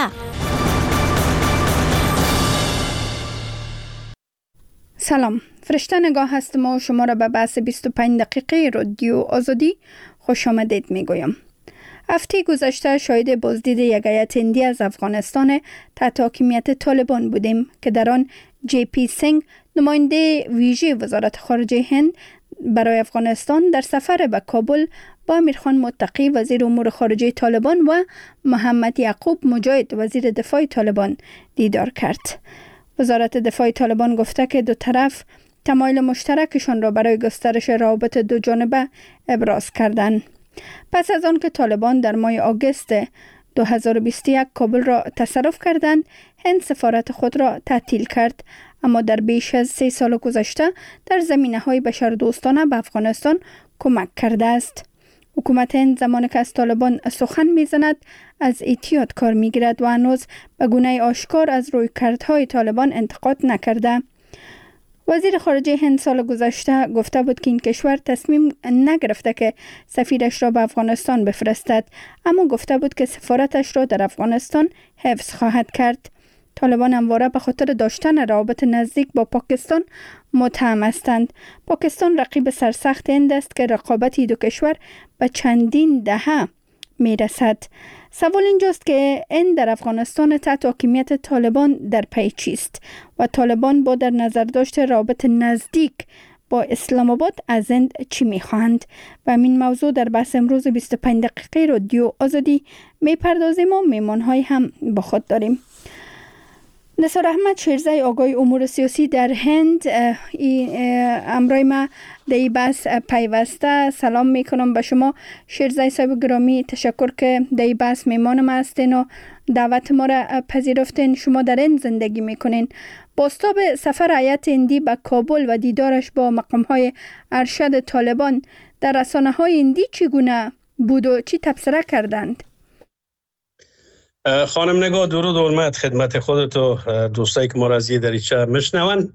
سلام، فرشته نگاه هستم و شما را به بحث بیست و پنج دقیقه رادیو آزادی خوش آمدید می گویم. هفته گذشته شاهد بازدید یک هیئت هندی از افغانستان تحت حاکمیت طالبان بودیم که در آن جی پی سینگ نماینده ویژه وزارت خارجه هند برای افغانستان در سفر به کابل با امیرخان متقی وزیر امور خارجه طالبان و محمد یعقوب مجاهد وزیر دفاع طالبان دیدار کرد. وزارت دفاع طالبان گفته که دو طرف تمایل مشترکشان را برای گسترش روابط دو جانبه ابراز کردند. پس از آن که طالبان در ماه آگوست دو هزار و بیست و یک کابل را تصرف کردند، هند سفارت خود را تعطیل کرد، اما در بیش از سه سال گذشته در زمینه‌های بشردوستانه به افغانستان کمک کرده است. حکومت هند زمانی که از طالبان سخن می‌زند از احتیاط کار می‌گیرد و هنوز به گونه آشکار از رویکردهای طالبان انتقاد نکرده. وزیر خارجه هند سال گذشته گفته بود که این کشور تصمیم نگرفته که سفیرش را به افغانستان بفرستد، اما گفته بود که سفارتش را در افغانستان حفظ خواهد کرد. طالبان همواره به خاطر داشتن روابط نزدیک با پاکستان متهم هستند. پاکستان رقیب سرسخت هند است که رقابت دو کشور به چندین دهه می رسد. سوال اینجاست که این در افغانستان تحت حاکمیت طالبان در پی چیست و طالبان با در نظر داشت روابط نزدیک با اسلام آباد از هند چی می خواهند؟ و این موضوع در بحث امروز بیست و پنج دقیقه رادیو آزادی می پردازیم و میمان های هم با خود داریم. نثار احمد شیرزای آگاه امور سیاسی در هند امرای ما در این بحث پیوسته. سلام میکنم به شما شیرزای صاحب گرامی، تشکر که در این بحث میمان ما هستین و دعوت ما را پذیرفتین. شما در این زندگی میکنین. بازتاب سفر هیئت هندی به کابل و دیدارش با مقامهای ارشد طالبان در رسانه‌های هندی چگونه بود و چی تبصره کردند؟ خانم نگاه، درود و حرمت خدمت خودت و دوستایی که ما را از یه دریچه میشنون.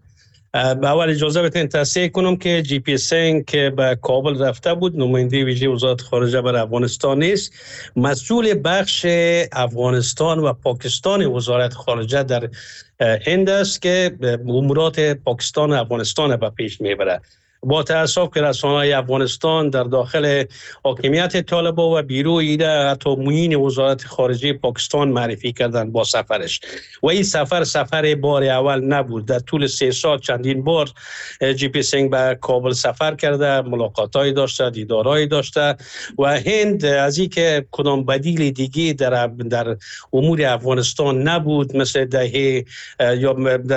اول اجازه بدین تصحیح کنم که جی پی سنگ که به کابل رفته بود، نماینده ویژه وزارت خارجه بر افغانستان نیست، مسئول بخش افغانستان و پاکستان وزارت خارجه در هند است که امورات پاکستان و افغانستان به پیش میبره. با تأسف که رسانه‌های افغانستان در داخل حاکمیت طالبان و بیرون ایده حتی معین وزارت خارجه پاکستان معرفی کردن با سفرش و این سفر سفر بار اول نبود. در طول سه سال چندین بار جی پی سنگ به کابل سفر کرده، ملاقات‌های داشته، دیدارهای داشته و هند از این که کدام بدیل دیگه در در امور افغانستان نبود، مثل دهه یا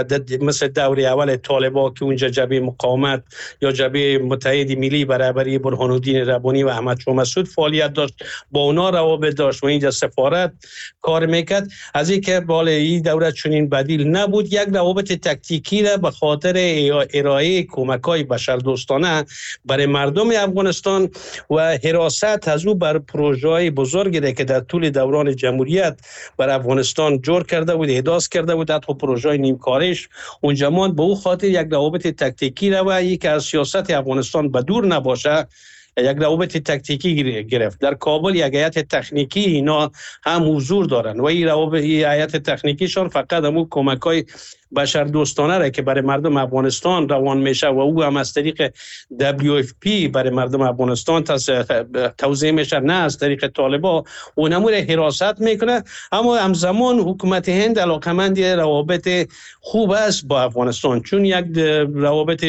مثل دور اول طالبان که اونجا جبهه مقاومت یا جبهه متحد ملی برابری برهان الدین ربانی و احمد شاه مسعود فعالیت داشت، با اونا روابط داشت و اینجا سفارت کار میکرد. از اینکه بالای این دوره چنین بدیل نبود، یک روابط تکتیکی را به خاطر ارائه کمک‌های بشردوستانه برای مردم افغانستان و حراست از او بر پروژه‌های بزرگی را که در طول دوران جمهوریت بر افغانستان جور کرده بود، احداث کرده بود، حتی پروژه‌های نیمکارش اونجا ماند. به او خاطر یک روابط تکتیکی را و یک از سیاست افغانستان به دور نباشه، یک روابط تکتیکی گرفت. در کابل یک هیئت تکنیکی اینا هم حضور دارن و این روابط هیئت تکنیکیشان فقط همون کمک‌های بشر دوستانه را که برای مردم افغانستان روان میشه و او هم از طریق دبلیو اف پی برای مردم افغانستان توزیع میشه، نه از طریق طالبان، اون امور حراست میکنه. اما همزمان حکومت هند علاقمند روابط خوب است با افغانستان، چون یک روابط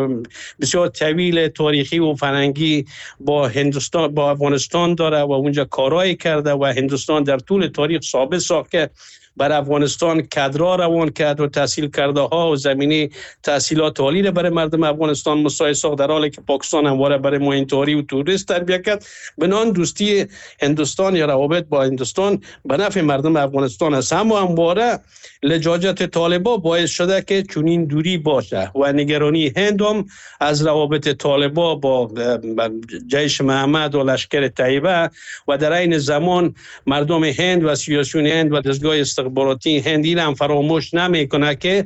بسیار طویل تاریخی و فرهنگی با هندوستان با افغانستان داره و اونجا کارایی کرده و هندوستان در طول تاریخ ثابت ساخت که بر افغانستان کادرها روان کرد و تحصیل کرده ها و زمینه تحصیلات عالی را برای مردم افغانستان مساعد ساخت، در حالی که پاکستان همواره برای معین‌طوری و توریست تربیت کرد. بنان دوستی هندوستان یا روابط با هندوستان به نفع مردم افغانستان است. اما همواره لجاجت طالبان باعث شده که چنین دوری باشه و نگرانی هند هم از روابط طالبان با جیش محمد و لشکر طیبه و در این زمان مردم هند و سیاسیون هند و دستگاه استخباراتی هند این هم فراموش نمیکنه که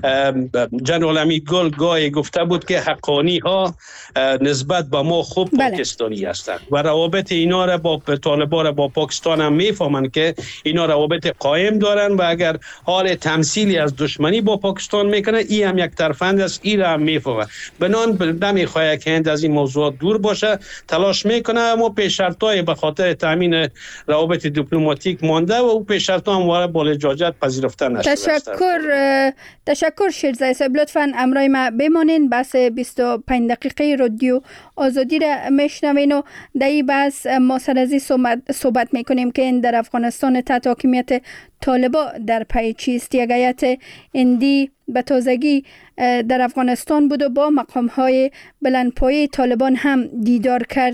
جنرال امی گل گاهی گفته بود که حقانی ها نسبت به ما خوب بله. پاکستانی هستند و روابط اینا را با طالبان را با پاکستان هم میفهمن که اینا روابط قائم دارن و اگر حال تمثیلی از دشمنی با پاکستان میکنه، این هم یک طرفند است، این را هم میفهمه. بنان نمیخواد که هند از این موضوع دور باشه، تلاش میکنه، اما پیش شرطای به خاطر تامین روابط دیپلماتیک مانده و او پیش شرط هم وارد با لجاجت پذیرفته نشده. تشکر تشکر شیرزای صاحب. لطفاً امرای ما بمانین. بحث بیست و پنج دقیقه رادیو آزادی را میشنوین و در این بحث ما سر از صحبت, صحبت میکنیم که این در افغانستان تحت حاکمیت طالبان در پی چیست. یک هیئت هندی به تازگی در افغانستان بود و با مقام‌های بلندپایه طالبان هم دیدار کرد.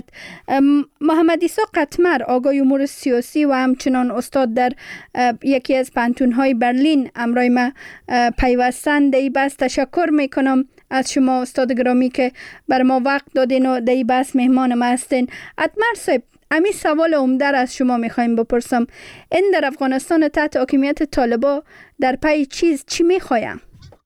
محمد عیسی قطمر، آگاه امور سیاسی و همچنان استاد در یکی از پانتون‌های برلین، امرای ما پیوستند. در این بحث تشکر میکنم از شما استاد گرامی که بر ما وقت دادین و در این بحث مهمان ما هستین. قطمر صاحب، امی سوال عمده از شما میخوایم بپرسم. این در افغانستان تحت حاکمیت طالبان در پی چیز چی میخوایم؟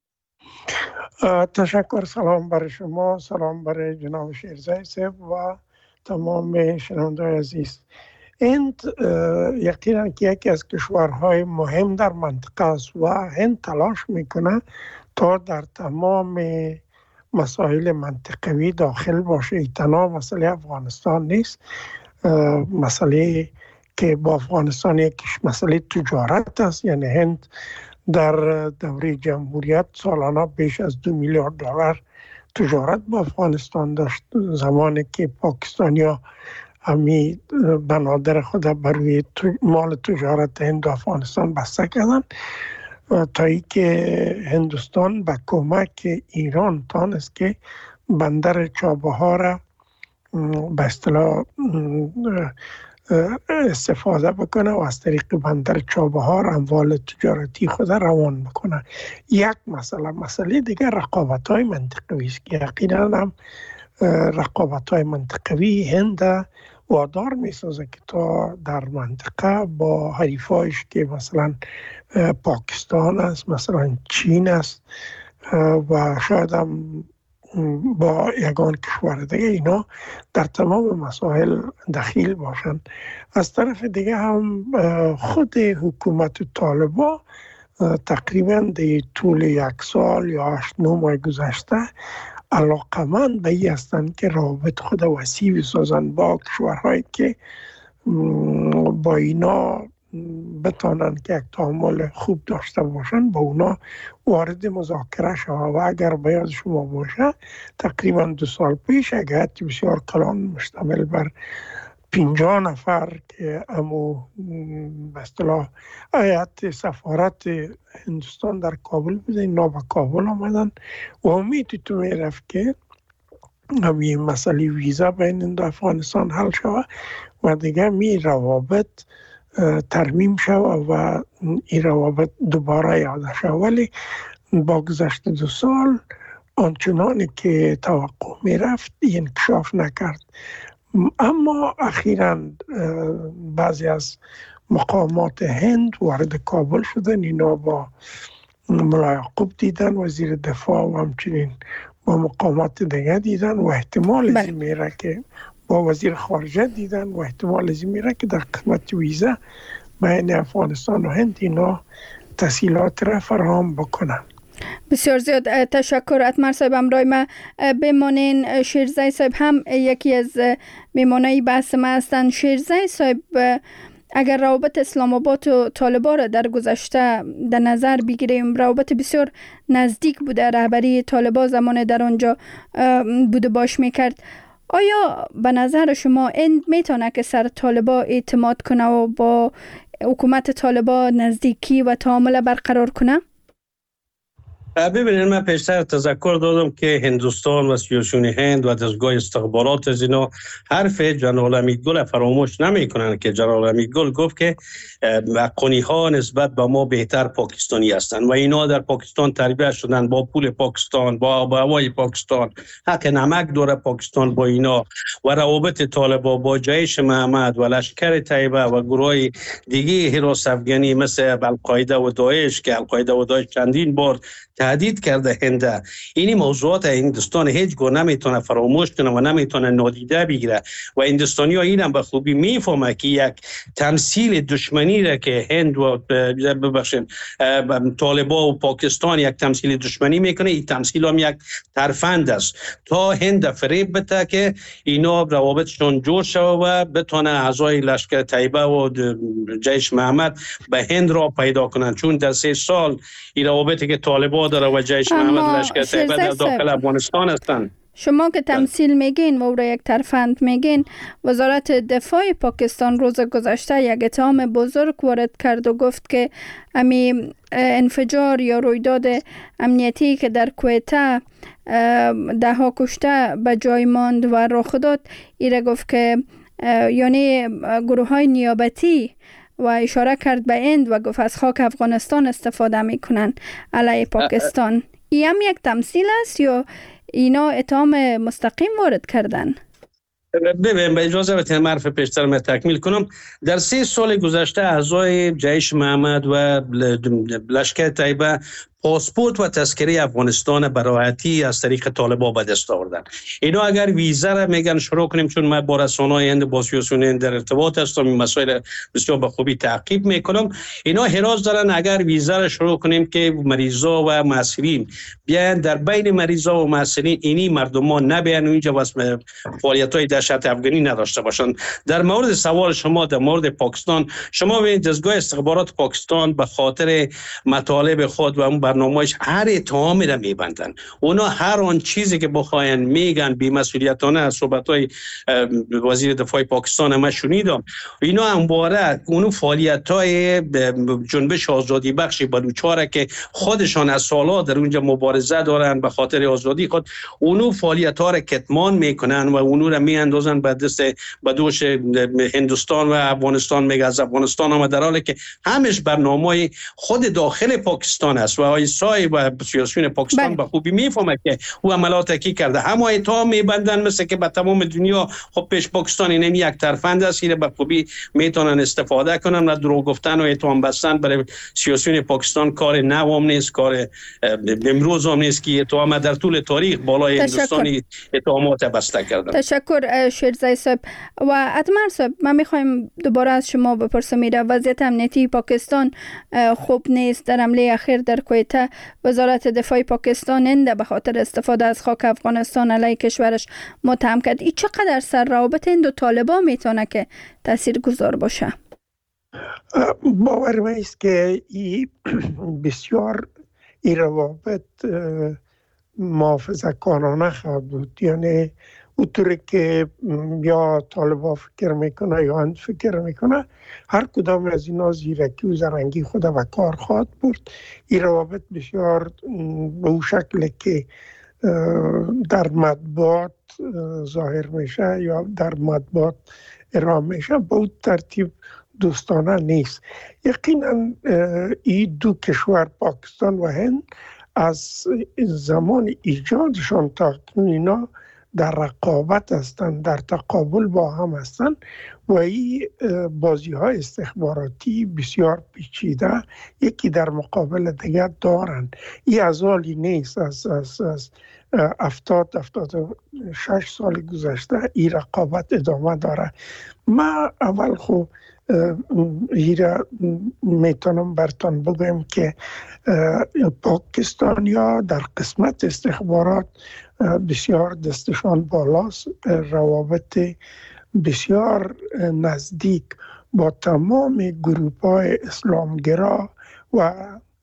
تشکر. سلام برای شما، سلام برای جناب شیرزای صاحب و تمام شنوندگان عزیز. هند یقینا که یکی از کشورهای مهم در منطقه است و هند تلاش میکنه تا در تمام مسائل منطقوی داخل باشه. تنها مسئله افغانستان نیست، مسئله که با افغانستان یکیش مسئله تجارت است. یعنی هند در دوره جمهوریت سالانه بیش از دو میلیارد دلار تجارت با افغانستان داشت، زمانی که پاکستانیا همی بنادر خود بروی مال تجارت هند و افغانستان بسته کردن، تا ای که هندوستان به کمک ایران تانست که بندر چابهار را به اصطلاح استفاده بکنه و از طریق بندر چابهار اموال تجارتی خود روان بکنه. یک مسئله مسئله دیگر رقابت های منطقوی است که یقینا هم رقابت های منطقوی هند وادار می سازه که تا در منطقه با حریفایش که مثلا پاکستان است، مثلا چین است و شاید هم با یگان کشور دیگه اینا در تمام مسائل دخیل باشند. از طرف دیگه هم خود حکومت طالبان تقریبا در طول یک سال یا هشت نه ماه گذشته علاقمند به این هستند که روابط خود وسیع بسازند با کشورهایی که با اینا بتانن که یک تعامل خوب داشته باشن، با اونا وارد مذاکره شود. و اگر به یاد شما باشه تقریبا دو سال پیش یک هیئت بسیار کلان مشتمل بر پنجاه نفر که امو به اصطلاح هیئت سفارت هندوستان در کابل بوده، اینا به کابل آمدن و امید تو میرفت که همین مسئله ویزا بین هند و افغانستان حل شود و دیگه می روابط ترمیم شود و این روابط دوباره یاده شود. ولی با گذشت دو سال آنچنانی که توقع می رفت انکشاف نکرد. اما اخیراً بعضی از مقامات هند وارد کابل شدن، اینا با ملا یعقوب دیدن، وزیر دفاع، و همچنین با مقامات دیگه دیدن و احتمال از این میره که با وزیر خارجه دیدن و احتمال از این میره که در قسمت ویزا بین افغانستان و هند اینا تسهیلات را فراهم بکنن. بسیار زیاد تشکر. اتمر صاحب امرای ما بمانین. شیرزای صاحب هم یکی از میمانای بحث ما هستند. شیرزای صاحب، اگر روابط اسلام آباد و طالبان را در گذشته در نظر بگیریم، روابط بسیار نزدیک بوده، رهبری طالبان زمان در آنجا بوده باش میکرد. آیا به نظر شما این میتونه که سر طالبان اعتماد کنه و با حکومت طالبان نزدیکی و تعامل برقرار کنه؟ ببینید، من پیشتر تذکر دادم که هندوستان و سیاسیون هند و دستگاه استخبارات از اینا حرف جنرال امیدگل فراموش نمی کنن که جنرال امیدگل گفت که افغانی ها نسبت به ما بهتر پاکستانی هستند و اینا در پاکستان تربیت شدن، با پول پاکستان، با آب و هوای پاکستان، حق نمک داره پاکستان با اینا. و روابط طالبان با جیش محمد و لشکر طیبه و گروه دیگه حراس افغانی مثل القاعده و داعش که القاعده و داعش چندین بار تهدید کرده هنده، اینی موضوعات هندوستان هیچ گونه نمیتونه فراموش کنه و نمیتونه نادیده بگیره. و هندوستانی ها اینم به خوبی میفهمه که یک تمثیل دشمنی را که هند و ببخشید طالبان و پاکستان یک تمثیل دشمنی میکنه، این تمثیل هم یک ترفند است تا هند فریب بده که اینا روابطشون جور شده و بتونه اعضای لشکر طیبه و جیش محمد به هند را پیدا کنن. چون در سه سال این روابطی که طالبان داره و جیش محمد لشکر طیبه در داخل افغانستان هستند. شما که تمثیل میگین و او را یک ترفند میگین، وزارت دفاع پاکستان روز گذشته یک اتهام بزرگ وارد کرد و گفت که امی انفجار یا رویداد امنیتی که در کویته ده ها کشته به جای ماند و رخ داد، ایره گفت که یعنی گروه های نیابتی و اشاره کرد به هند و گفت از خاک افغانستان استفاده میکنن علیه پاکستان. این هم یک تمثیل است یا اینا اتهام مستقیم وارد کردن؟ ببین، به اجازه بدید معرف پیشتر من تکمیل کنم. در سه سال گذشته اعضای جیش محمد و لشکر طیبه پاسپورت و تذکره افغانستان به راحتی از طریق طالبان به دست آوردن. اینا اگر ویزا را میگن شروع کنیم، چون من با رسانه‌های هند با سیاسیون در ارتباط هستم، این مسائل بسیار به خوبی تعقیب میکنم، اینا حراس دارن اگر ویزا را شروع کنیم که مریضا و معسرین بیان در بین مریضا و معسرین اینی مردمان نبیان اینجا واسه فعالیت‌های دهشت افغانی نداشته باشند. در مورد سوال شما در مورد پاکستان، شما ببینید دستگاه استخبارات پاکستان به خاطر مطالب خود و اون برنامه‌اش هر اتهامی را میبندن. اونا هر آن چیزی که بخواین میگن بی‌مسئولیتانه. از صحبت‌های وزیر دفاع پاکستان ما شنیدم، اینا همواره اون فعالیت‌های جنبش آزادی بخش بلوچاره که خودشان از سال‌ها در اونجا مبارزه دارن به خاطر آزادی خود، اونو فعالیت‌ها را کتمان میکنن و اونو را میاندازن به دست به دوش هندوستان و افغانستان. میگه از افغانستان هم، در حالی که همش برنامه‌های خود داخل پاکستان است و آیسای و سیاسیون پاکستان به خوبی میفهمه که او عملات کی کرده. همه اتهام میبندن مثل که به تمام دنیا خب پیش پاکستان این یک طرفند است که به خوبی میتونن استفاده کنن و دروغ گفتن و اتهام بستن برای سیاسیون پاکستان کار نوام نیست، کار امروز هم نیست که اتهام در طول تاریخ بالای هندوستانی اتهامات بسته کردن. تشکر شیرزای صاحب. و ادمر صاحب، من میخوایم دوباره از شما بپرسم، میره وضعیت امنیتی پاکستان خوب نیست. در حمله اخیر در کویته وزارت دفاع پاکستان هند به خاطر استفاده از خاک افغانستان علیه کشورش متهم کرد. این چقدر سر روابط هند و طالبان میتونه که تاثیرگذار باشه؟ باور من است که این بسیار این روابط محافظه کارانه خواهد بود. یعنی اونطوری که یا طالبان فکر میکنه یا هند فکر میکنه، هر کدام از اینا زیرکی و زرنگی خود و کار خواهد برد. این روابط بسیار به اون شکل که در مطبوعات ظاهر میشه یا در مطبوعات ارائه میشه به اون ترتیب دوستانه نیست. یقینا این دو کشور پاکستان و هند از زمان ایجادشان تا اینا در رقابت هستند، در تقابل با هم هستند و این بازی های استخباراتی بسیار پیچیده یکی در مقابل دیگر دارند. این از حالی نیست. از از از افتاد افتاد و شش سال گذشته این رقابت ادامه داره. ما اول خو ایره میتونم برتان بگم که پاکستانیا در قسمت استخبارات بسیار دستشان بالاست. روابط بسیار نزدیک با تمام گروپ های اسلامگرا و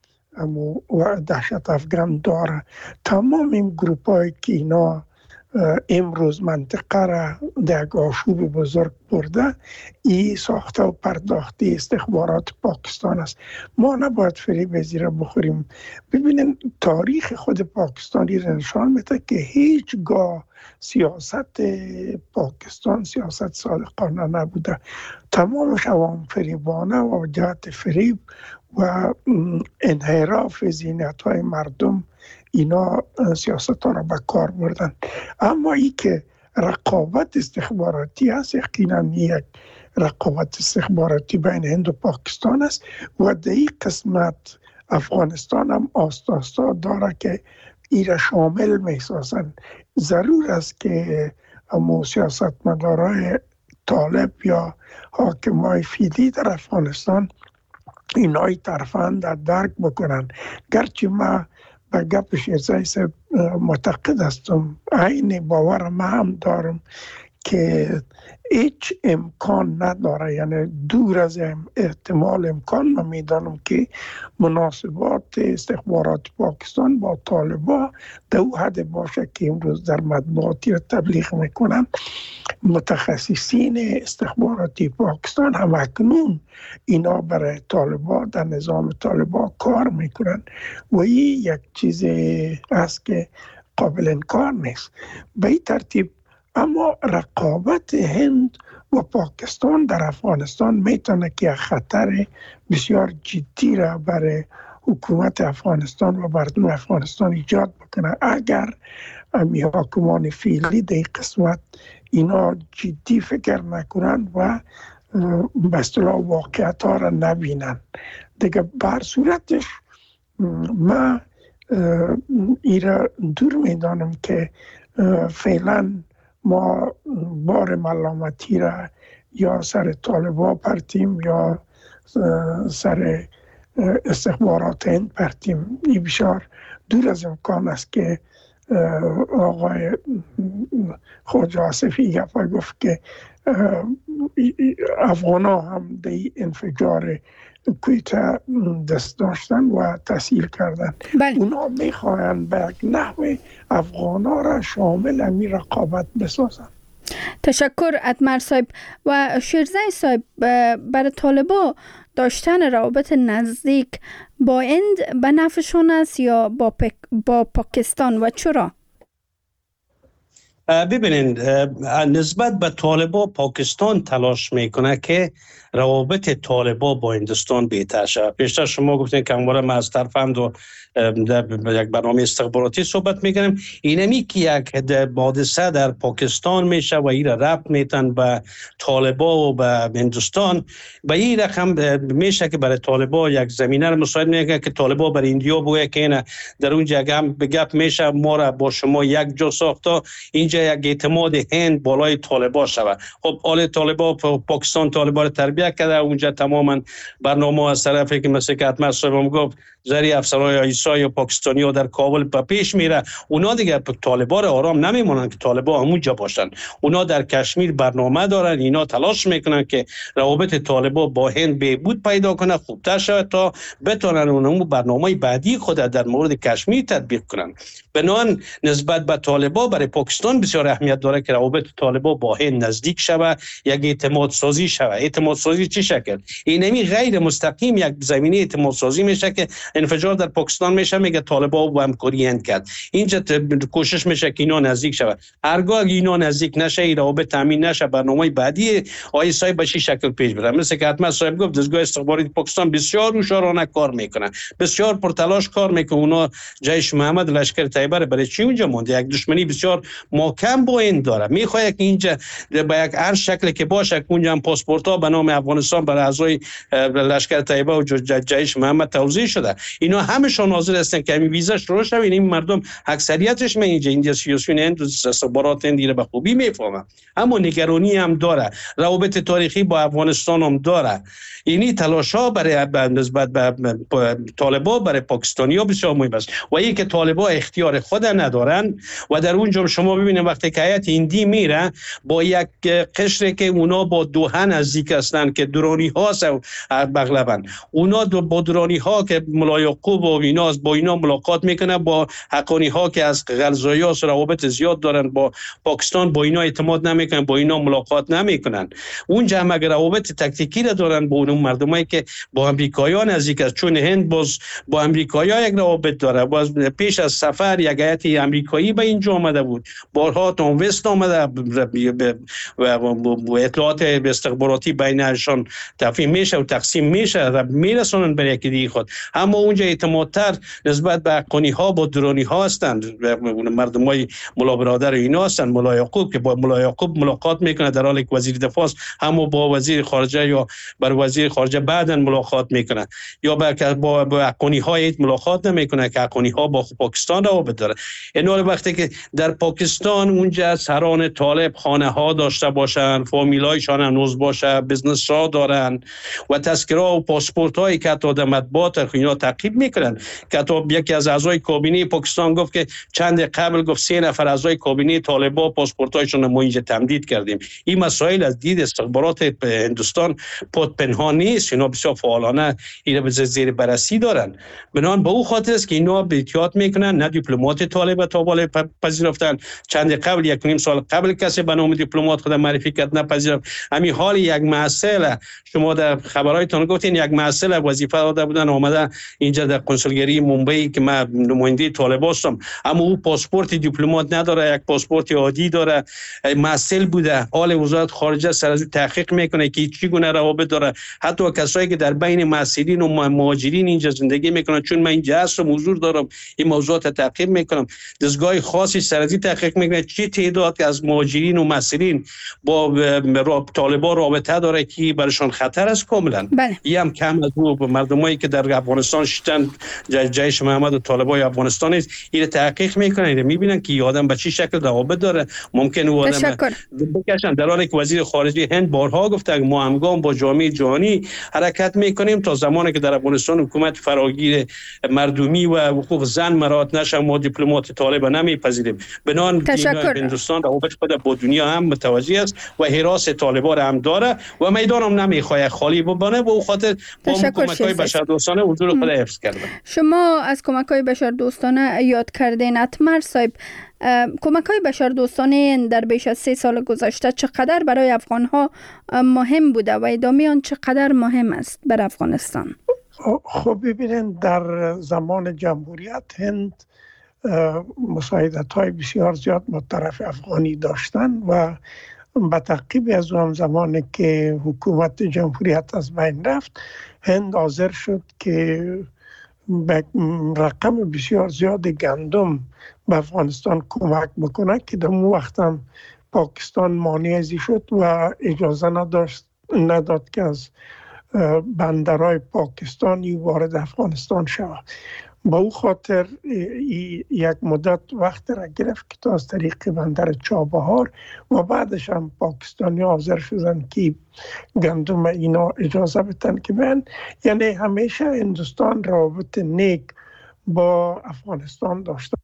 و دهشت افغان داره. تمام این گروپ هایی که اینا امروز منطقه را در آشوب بزرگ برده، این ساخته و پرداخته استخبارات پاکستان است. ما نباید فریب زیر بخوریم. ببینید تاریخ خود پاکستانی را نشان میده که هیچگاه سیاست پاکستان سیاست صادقانه نبوده. تمامش عوام فریبانه و جهت فریب و انحراف ذهنیت های مردم اینا سیاست ها را به کار بردن. اما ای که رقابت استخباراتی است، یقینا یک رقابت استخباراتی بین هند و پاکستان است و در این قسمت افغانستان هم آستا آستا داره که ای را شامل می سازن. ضرور است که امو سیاستمدارای طالب یا حاکمای فعلی در افغانستان اینای طرفان در درک بکنن. گرچه ما به گپ شیرزای صاحب معتقد هستم، عین باور ما هم دارم که هیچ امکان نداره، یعنی دور از احتمال امکان من میدانم که مناسبات استخبارات پاکستان با طالبان در او حد باشه که امروز در مطبوعاتی را تبلیغ میکنن. متخصصین استخباراتی پاکستان هم اکنون اینا برای طالبان در نظام طالبان کار میکنن و این یک چیز است که قابل انکار نیست. به این ترتیب اما رقابت هند و پاکستان در افغانستان میتونه که خطر بسیار جدی را برای حکومت افغانستان و مردم افغانستان ایجاد بکنه اگر امی حاکمان فعلی در قسمت اینا جدی فکر نکنند و به اصطلاح واقعیت ها را نبینند. دیگه بر صورتش من ایرا دور میدانم که فعلا ما بار ملامتی را یا سر طالبا پرتیم یا سر استخبارات هند پرتیم. این بسیار دور از امکان است که آقای خواجه آصفی گفت گفت که افغان ها هم در انفجار کویتا دست داشتن و تسهیل کردن. بله. اونا میخواهند به یک نحو افغان ها را شامل امی رقابت بسازن. تشکر اتمر صاحب. و شیرزای صاحب، برای طالبا داشتن روابط نزدیک با هند به نفعشون است یا با, پک... با پاکستان و چرا؟ ببینید، نسبت به طالبا پاکستان تلاش میکنه که روابط طالبا با هندوستان بهتر شود. پیشتر شما گفتین که همواره ما از طرف هم دو در یک برنامه استخباراتی صحبت میکنیم. اینمی که یک حادثه در پاکستان میشه و این را ربط میتن به طالبا و به هندوستان، به این رقم میشه که برای طالبا یک زمینه را مساعد میکنه که طالبا برای ایندیا بگه که اینه در اونجا هم به گپ میشه ما را با شما یک جا ساخته، اینجا یک اعتماد هند بالای طالبا شود. خب آل طالبا پاکستان طالبا را تربیت کرده، اونجا تماما برنامه از طرفی که مثل که اتمر صاحب گفت زری افسرهای آیسا یا پاکستانی ها در کابل به پیش میره. اونا دیگه طالبا را آرام نمیمونن که طالبا همونجا باشن. اونا در کشمیر برنامه دارن، اینا تلاش میکنن که روابط طالبا با هند بهبود پیدا کنه، خوبتر شود تا بتونن اونمو برنامه بعدی خود در مورد کشمیر تطبیق کنن. بنابراین نسبت به طالبا برای پاکستان بسیار اهمیت داره که روابط طالبا با هند نزدیک شود، یک اعتماد سازی شود. اعتماد سازی چی شکل؟ اینمی غیر مستقیم یک زمینه اعتماد سازی میشه که انفجار در پاکستان میشه، میگه طالبا با همکاری هند کرد. اینجا کوشش میشه که اینا نزدیک شود. هرگاه اینا نزدیک نشه، این روابط تامین نشه، برنامه بعدی آیسای به چه شکل پیش بره. مثل که حتما صاحب گفت دستگاه استخباراتی پاکستان بسیار هوشیارانه کار میکنه، بسیار پرتلاش کار میکنه. اونا جیش محمد لشکر طیبه برای چی اونجا مونده؟ یک دشمنی بسیار محکم با این داره. میخواد که اینجا به یک هر شکلی که باشه اونجا هم پاسپورت ها به نام افغانستان برای اعضای لشکر طیبه و جیش محمد توزیع شده. اینا همشون حاضر هستن که همین ویزا شروع شه. این مردم اکثریتش من اینجا اینجا سیاسیون هند و استخبارات هندی به خوبی میفهمن، اما نگرانی هم داره، روابط تاریخی با افغانستان هم داره. اینی تلاش‌ها برای نسبت به طالبا برای پاکستانی‌ها بسیار مهم است و این که طالبا اختیار خود ندارن و در اونجا شما ببینید وقتی که هیئت هندی میره با یک قشری که اونا با دوحه نزدیک هستن که درانی ها بغلبن، اونا با درانی ها که ملا یعقوب و اینا با اینا ملاقات میکنه، با حقانی ها که از غلزایی ها روابط زیاد دارن با پاکستان با اینا اعتماد نمیکنن، با اینا ملاقات نمیکنن. اونجا هم اگر روابط تکتیکی را دارن با اون مردمایی که با امریکایی‌ها نزدیک است، چون هند باز با امریکایی‌ها یک روابط داره. باز پیش از سفر یک هیئت امریکایی به اینجا آمده بود، بارها تام وست آمده و اطلاعات استخباراتی بینشان تفهیم میشه و تقسیم میشه و میرسونن برای یکی دیگه خود. اما اونجا اعتمادتر نسبت به حقانی ها با درانی ها هستند، مردمای ملا برادر اینا هستند. ملا یعقوب که با ملا یعقوب ملاقات میکنه در حالی که وزیر دفاع است، اما با وزیر خارجه یا بر وزیر خارجه بعداً ملاقات میکنه، یا با با حقانی ها ملاقات نمیکنه که حقانی ها با پاکستان روابط داره. اینا وقتی که در پاکستان اونجا سران طالب خانه ها داشته باشن، فامیلایشان هنوز باشه، بزنس ها دارن و تذکره و پاسپورت هایی که تا مطبوعات اینا تعقیب میکنن. که تا یکی از اعضای کابینه پاکستان گفت که چند قبل گفت سه نفر اعضای کابینه طالبان پاسپورت هایشون ما اینجا تمدید کردیم. این مسائل از دید استخبارات هندوستان پد پنهان نیست، اینا بسیار فعالانه اینا به زیر بررسی دارن. بنابراین به او خاطر است که اینا به احتیاط میکنن، نه دیپلمات طالب تا بالا پذیرفتن. چند قبل یک نیم سال قبل کسی به نام دیپلمات خود معرفی کرد نپذیرفت. همین حال یک مسئله شما در خبرایتون گفتین یک مسئله وظیفه داده بودن اومده اینجا در کنسولگری ممبئی که من نماینده طالبان هستم، اما او پاسپورت دیپلمات نداره، یک پاسپورت عادی داره. مسئله بوده، حال وزارت خارجه سر از تحقیق میکنه که چی گونه روابط داره. حتی کسایی که در بین مسئولین و مهاجرین اینجا زندگی میکنن، چون من اینجا هستم حضور دارم این موضوعات تحقیق میکنم، دستگاه خاصی سر از تحقیق میکنه میبینیم چی تعداد از مهاجرین و مسیرین با طالبان رابطه داره که برشان خطر است کاملا. بله. یه هم کم از او مردمایی که در افغانستان شدن جیش محمد و طالبان افغانستان است این تحقیق میکنن، این میبینن که آدم به چه شکل روابط داره. ممکن او آدم بکشن، در حالی که وزیر خارجه هند بارها گفته ما همگام با جامعه جهانی حرکت میکنیم تا زمانی که در افغانستان حکومت فراگیر مردمی و حقوق زن مراعات نشه ما دیپلمات طالب نمیپذیریم. بنان هندوستان روابط خود با دنیا هم متوجه است و حراس طالبان هم داره و میدان هم نمیخواد خالی بمانه و خاطر با کمک‌های بشردوستانه حضور خود حفظ کرده. شما از کمک‌های بشردوستانه یاد کردین. اتمر صاحب، کمک‌های بشردوستانه در بیش از سه سال گذشته چقدر برای افغان‌ها مهم بوده و ادامه آن چقدر مهم است بر افغانستان؟ خب ببینید در زمان جمهوریت هند مساعدت‌های بسیار زیاد با طرف افغانی داشتن و به تعقیب از اون زمانی که حکومت جمهوریت از بین رفت هند حاضر شد که رقم بسیار زیاد گندم به افغانستان کمک بکنه که در اون وقت هم پاکستان مانع ازی شد و اجازه نداشت نداد که از بندرهای پاکستانی وارد افغانستان شود. با او خاطر یک مدت وقت را گرفت که تا از طریق بندر چابهار و بعدش هم پاکستانی حاضر شدن که گندم اینا اجازه بدن که من، یعنی همیشه هندوستان روابط نیک با افغانستان داشته.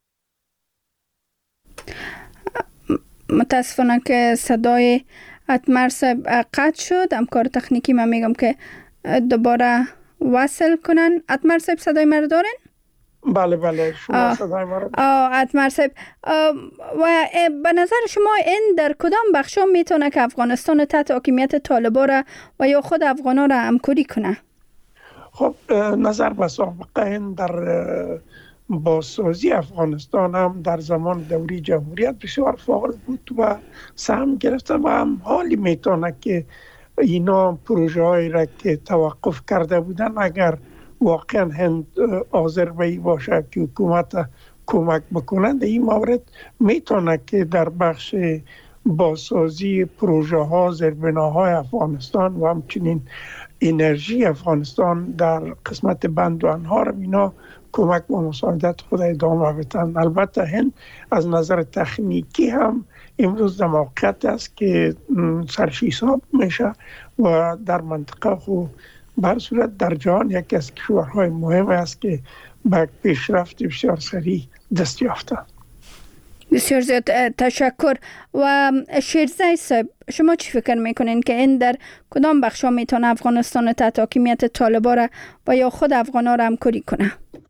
متاسفانه که صدای اتمر صاحب قطع شد. همکار تکنیکی من میگم که دوباره وصل کنن. اتمر صاحب صدای مرا دارن؟ بله بله شما صدای مرا اتمر صاحب، و به نظر شما این در کدام بخشا میتونه که افغانستان تحت حاکمیت طالبان را و یا خود افغانا را همکاری کنه؟ خب نظر به سابقه این در بازسازی افغانستان هم در زمان دوری جمهوریت بسیار فعال بود و سهم گرفته و هم حالی میتونه که اینا پروژه هایی را که توقف کرده بودن اگر واقعا هند حاضر به باشه که حکومت کمک بکنند، این مورد میتونه که در بخش بازسازی پروژه ها زیربناهای افغانستان و همچنین انرژی افغانستان در قسمت بند و انهار اینا کمک و مساعدت خود ادامه بدن. البته هند از نظر تکنیکی هم امروز در موقعیت است که سرشیساب میشه و در منطقه خود بر صورت در جهان یکی از کشورهای مهم است که به پیشرفت بسیار سریع دست یافته. بسیار زیاد تشکر. و شیرزای صاحب، شما چی فکر میکنین که این در کدام بخشا میتونه افغانستان تحت حاکمیت طالبان را و یا خود افغانا را همکاری کنه؟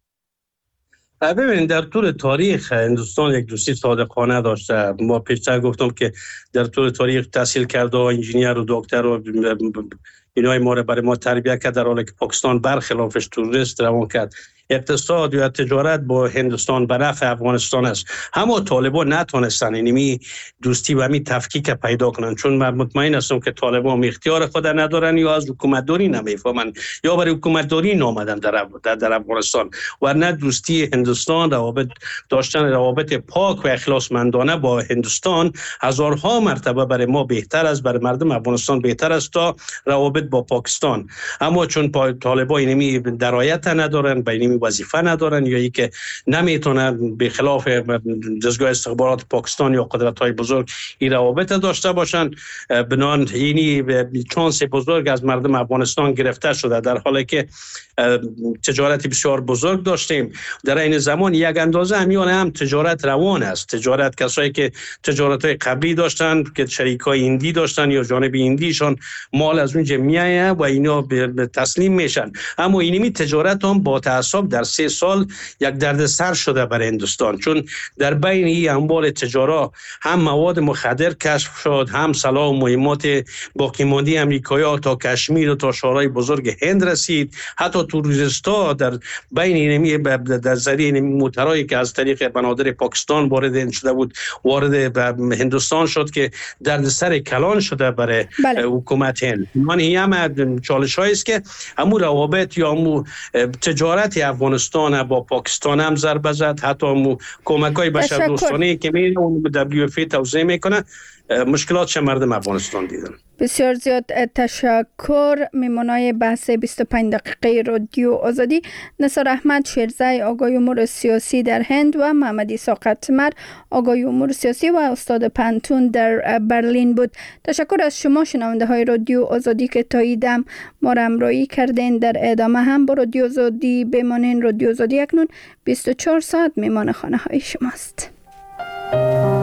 ببینید در طول تاریخ هندوستان یک دوستی صادقانه داشته. ما پیشتر گفتم که در طول تاریخ تحصیل کرده و انجینیر و دکتر و اینای ما را برای ما تربیت کرد، در حالی که پاکستان برخلافش توریست روان کرد. اقتصاد یا تجارت با هندوستان به نفع افغانستان است. همه طالبان نتونستن اینمی دوستی و همی تفکیک پیدا کنن، چون من مطمئن هستم که طالبان اختیار خود ندارن یا از حکومتداری نمیفهمن یا برای حکومتداری نامدن در در, در افغانستان. ورنه دوستی هندوستان، روابط داشتن روابط پاک و اخلاصمندانه با هندوستان هزارها مرتبه برای ما بهتر است، برای مردم افغانستان بهتر است تا روابط با پاکستان. اما چون طالبان اینمی درایت ندارن، بین وظیفه ندارن یا ای که نمیتونن به خلاف دستگاه استخبارات پاکستان یا قدرت‌های بزرگ این روابط داشته باشن، بنان اینی چانس بزرگ از مردم افغانستان گرفته شده، در حالی که تجارت بسیار بزرگ داشتیم. در این زمان یک اندازه همیان هم تجارت روان است. تجارت کسایی که تجارت‌های قبلی داشتن که شریکای هندی داشتن یا جانب هندیشان مال از اونجا میایه و اینا به تسلیم میشن. اما اینمی تجارت هم با تعصب در سه سال یک دردسر شده برای هندوستان، چون در بین این اموال تجارت هم مواد مخدر کشف شد، هم سلاح و مهمات باقی مانده امریکایی‌ها تا کشمیر و تا شهرهای بزرگ هند رسید. حتی توریستا در بین اینمی در ذریعه اینمی موترهایی که از طریق بنادر پاکستان وارد شده بود وارد هندوستان شد که دردسر کلان شده برای بله. حکومت هند. من این هم چالش هایی است که همون روابط یا همون تجارت افغانستان با پاکستان هم ضربه زد، حتی کمک های بشردوستانه که میره اون به دبلیو اف توضیح میکنه. مشکلات مردم افغانستان دیدن. بسیار زیاد تشکر. میمونای بحث بیست و پنج دقیقه رادیو آزادی نثار احمد شیرزی آگای امور سیاسی در هند و محمدی ساقطمر آگای امور سیاسی و استاد پنتون در برلین بود. تشکر از شما شنونده های رادیو آزادی که تا ایدم ما را همراهی کردین. در ادامه هم با رادیو آزادی بمانین. رادیو آزادی اکنون بیست و چهار ساعت میمان خانه های شماست.